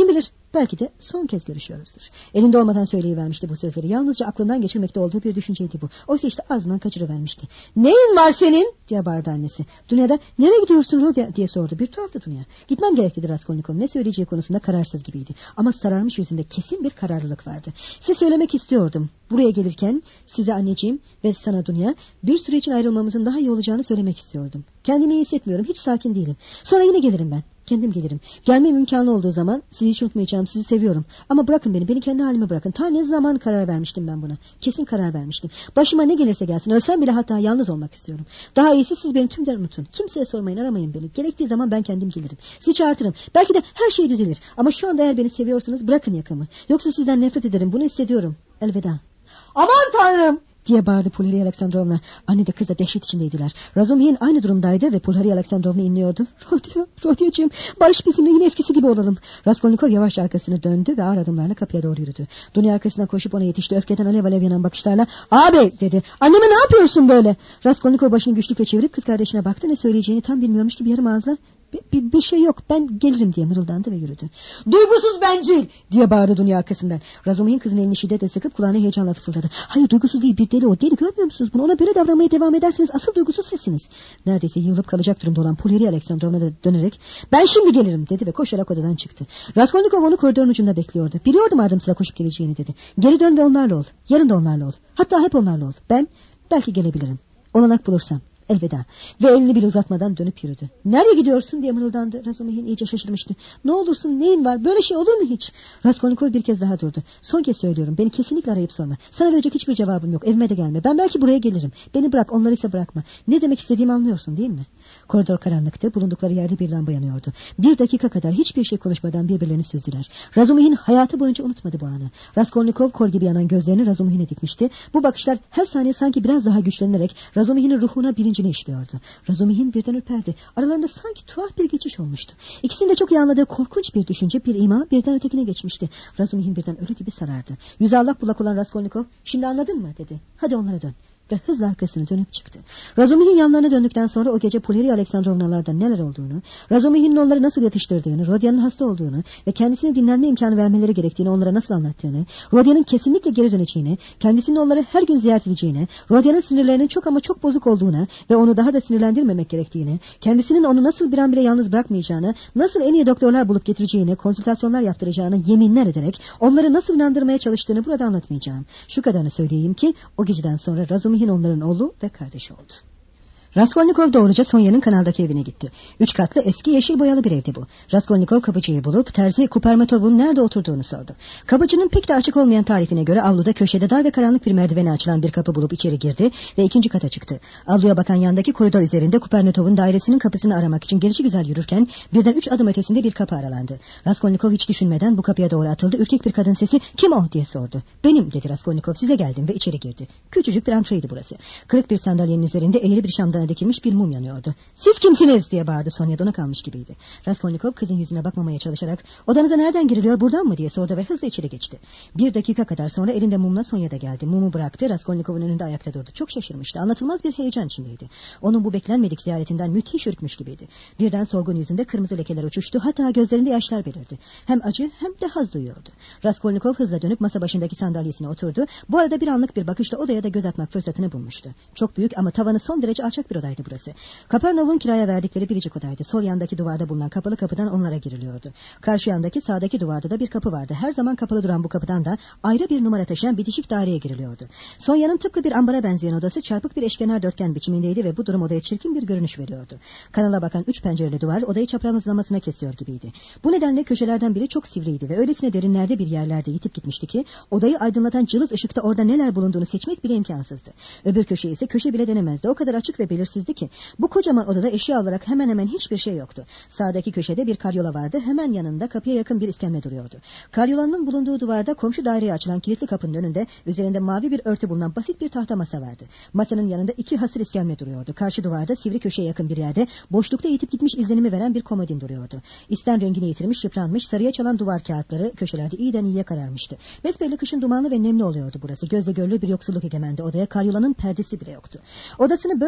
Belki de son kez görüşüyoruzdur. Elinde olmadan söyleyivermişti bu sözleri. Yalnızca aklından geçirmekte olduğu bir düşünceydi bu. Oysa işte ağzından kaçırıvermişti. Neyin var senin diye bağırdı annesi. Dünyada nereye gidiyorsun Rodya diye sordu. Bir tuhaftı Dünya. Gitmem gerek dedi Raskolnikov. Ne söyleyeceği konusunda kararsız gibiydi. Ama sararmış yüzünde kesin bir kararlılık vardı. Size söylemek istiyordum. Buraya gelirken size anneciğim ve sana Dünya bir süre için ayrılmamızın daha iyi olacağını söylemek istiyordum. Kendimi iyi hissetmiyorum. Hiç sakin değilim. Sonra yine gelirim ben. Kendim gelirim. Gelmem imkanı olduğu zaman sizi hiç unutmayacağım. Sizi seviyorum. Ama bırakın beni. Beni kendi halime bırakın. Ta ne zaman karar vermiştim ben buna. Kesin karar vermiştim. Başıma ne gelirse gelsin. Ölsem bile hatta yalnız olmak istiyorum. Daha iyisi siz beni tümden unutun. Kimseye sormayın, aramayın beni. Gerektiği zaman ben kendim gelirim. Sizi çağırtırım. Belki de her şey düzelir. Ama şu anda eğer beni seviyorsanız bırakın yakamı. Yoksa sizden nefret ederim. Bunu hissediyorum. Elveda. Aman Tanrım diye bağırdı Pulhariya Aleksandrovna. Anne de kız da dehşet içindeydiler. Razumihin aynı durumdaydı ve Pulhariya Aleksandrovna inliyordu. Rodya, Rodyacığım, barış bizimle, yine eskisi gibi olalım. Raskolnikov yavaş arkasını döndü ve ağır adımlarla kapıya doğru yürüdü. Dünya arkasına koşup ona yetişti. Öfkeden alev alev yanan bakışlarla "Abi!" dedi. "Anneme ne yapıyorsun böyle?" Raskolnikov başını güçlükle çevirip kız kardeşine baktı. Ne söyleyeceğini tam bilmiyormuş gibi yarım ağızla Bir, bir, bir şey yok, ben gelirim diye mırıldandı ve yürüdü. Duygusuz bencil diye bağırdı Dünya arkasından. Razumihin kızın elini şiddetle sıkıp kulağına heyecanla fısıldadı. Hayır, duygusuz değil, bir deli o. Deli, görmüyor musunuz bunu? Ona böyle davranmaya devam ederseniz asıl duygusuz sizsiniz. Neredeyse yığılıp kalacak durumda olan Pulhariya Aleksandrovna da dönerek "Ben şimdi gelirim" dedi ve koşarak odadan çıktı. Raskolnikov onu koridorun ucunda bekliyordu. "Biliyordum ardım sıra koşup geleceğini" dedi. "Geri dön ve onlarla ol. Yarın da onlarla ol. Hatta hep onlarla ol. Ben belki gelebilirim. Olanak bulursam. Elveda." Ve elini bile uzatmadan dönüp yürüdü. "Nereye gidiyorsun?" diye mırıldandı. Razumihin iyice şaşırmıştı. "Ne olursun, neyin var? Böyle şey olur mu hiç?" Raskolnikov bir kez daha durdu. "Son kez söylüyorum, beni kesinlikle arayıp sorma. Sana verecek hiçbir cevabım yok. Evime de gelme. Ben belki buraya gelirim. Beni bırak, onları ise bırakma. Ne demek istediğimi anlıyorsun değil mi?" Koridor karanlıktı. Bulundukları yerde bir lamba yanıyordu. Bir dakika kadar hiçbir şey konuşmadan birbirlerini süzdüler. Razumihin hayatı boyunca unutmadı bu anı. Raskolnikov kor gibi yanan gözlerini Razumihin'e dikmişti. Bu bakışlar her saniye sanki biraz daha güçlenerek Razumihin'in ruhuna bilincini işliyordu. Razumihin birden ürperdi. Aralarında sanki tuhaf bir geçiş olmuştu. İkisinin de çok iyi anladığı korkunç bir düşünce, bir ima birden ötekine geçmişti. Razumihin birden ölü gibi sarardı. Yüzü allak bullak olan Raskolnikov "Şimdi anladın mı?" dedi. "Hadi onlara dön." Ve hızla arkasını dönüp çıktı. Razumihin yanlarına döndükten sonra o gece Pulhariya Aleksandrovnalarda neler olduğunu, Razumihin'in onları nasıl yatıştırdığını, Rodya'nın hasta olduğunu ve kendisine dinlenme imkanı vermeleri gerektiğini onlara nasıl anlattığını, Rodya'nın kesinlikle geri döneceğini, kendisinin onları her gün ziyaret edeceğini, Rodya'nın sinirlerinin çok ama çok bozuk olduğunu ve onu daha da sinirlendirmemek gerektiğini, kendisinin onu nasıl bir an bile yalnız bırakmayacağını, nasıl en iyi doktorlar bulup getireceğini, konsültasyonlar yaptıracağını yeminler ederek onları nasıl inandırmaya çalıştığını burada anlatmayacağım. Şu kadarını söyleyeyim ki o geceden sonra Razumihin onların oğlu ve kardeşi oldu. Raskolnikov doğruca Sonya'nın kanaldaki evine gitti. Üç katlı eski yeşil boyalı bir evdi bu. Raskolnikov kapıcıyı bulup terzi Kupermetov'un nerede oturduğunu sordu. Kapıcının pek de açık olmayan tarifine göre avluda köşede dar ve karanlık bir merdivene açılan bir kapı bulup içeri girdi ve ikinci kata çıktı. Avluya bakan yandaki koridor üzerinde Kupermetov'un dairesinin kapısını aramak için gelişigüzel yürürken birden üç adım ötesinde bir kapı aralandı. Raskolnikov hiç düşünmeden bu kapıya doğru atıldı. Ürkek bir kadın sesi "Kim o?" diye sordu. "Benim" dedi Raskolnikov, "size geldim" ve içeri girdi. Küçücük bir antreydi burası. Kırık bir sandalyenin üzerinde eğri bir şamdan dikilmiş bir mum yanıyordu. "Siz kimsiniz?" diye bağırdı. Sonya dona kalmış gibiydi. Raskolnikov kızın yüzüne bakmamaya çalışarak "Odanıza nereden giriliyor, buradan mı?" diye sordu ve hızla içeri geçti. Bir dakika kadar sonra elinde mumla Sonya da geldi. Mumu bıraktı. Raskolnikov'un önünde ayakta durdu. Çok şaşırmıştı. Anlatılmaz bir heyecan içindeydi. Onun bu beklenmedik ziyaretinden müthiş ürkmüş gibiydi. Birden solgun yüzünde kırmızı lekeler uçuştu. Hatta gözlerinde yaşlar belirdi. Hem acı hem de haz duyuyordu. Raskolnikov hızla dönüp masa başındaki sandalyesine oturdu. Bu arada bir anlık bir bakışla odaya da göz atmak fırsatını bulmuştu. Çok büyük ama tavanı son derece alçak bir odaydı burası. Kapernov'un kiraya verdikleri biricik odaydı. Sol yandaki duvarda bulunan kapalı kapıdan onlara giriliyordu. Karşı yandaki sağdaki duvarda da bir kapı vardı. Her zaman kapalı duran bu kapıdan da ayrı bir numara taşıyan bitişik daireye giriliyordu. Sonya'nın tıpkı bir ambara benzeyen odası çarpık bir eşkenar dörtgen biçimindeydi ve bu durum odaya çirkin bir görünüş veriyordu. Kanala bakan üç pencereli duvar odayı çaprazlamasına kesiyor gibiydi. Bu nedenle köşelerden biri çok sivriydi ve öylesine derinlerde bir yerlerde yitip gitmişti ki odayı aydınlatan cılız ışıkta orada neler bulunduğunu seçmek bile imkansızdı. Öbür köşe ise köşe bile denemezdi. O kadar açık ve belirsizdi ki bu kocaman odada eşya olarak hemen hemen hiçbir şey yoktu. Sağdaki köşede bir karyola vardı. Hemen yanında kapıya yakın bir iskemle duruyordu. Karyolanın bulunduğu duvarda komşu daireye açılan kilitli kapının önünde üzerinde mavi bir örtü bulunan basit bir tahta masa vardı. Masanın yanında iki hasır iskemle duruyordu. Karşı duvarda sivri köşeye yakın bir yerde boşlukta yitip gitmiş izlenimi veren bir komodin duruyordu. İsten rengini yitirmiş, yıpranmış, sarıya çalan duvar kağıtları köşelerde iyiden iyiye kararmıştı. Besbelli kışın dumanlı ve nemli oluyordu burası. Gözle görülür bir yoksulluk egemendi odaya. Karyolanın perdesi bile yoktu. Odasını böylesine tek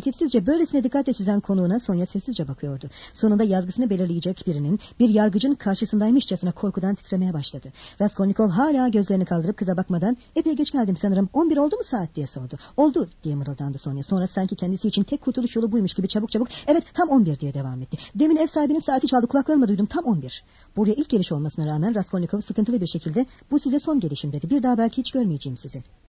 hareketsizce böylesine dikkatle süzen konuğuna Sonya sessizce bakıyordu. Sonunda yazgısını belirleyecek birinin bir yargıcın karşısındaymışçasına korkudan titremeye başladı. Raskolnikov hala gözlerini kaldırıp kıza bakmadan epey geç geldim sanırım on bir oldu mu saat diye sordu. Oldu diye mırıldandı Sonya. Sonra sanki kendisi için tek kurtuluş yolu buymuş gibi çabuk çabuk evet tam on bir diye devam etti. Demin ev sahibinin saati çaldı, kulaklarımla duydum, tam on bir. Buraya ilk geliş olmasına rağmen Raskolnikov sıkıntılı bir şekilde bu size son gelişim dedi. Bir daha belki hiç görmeyeceğim sizi.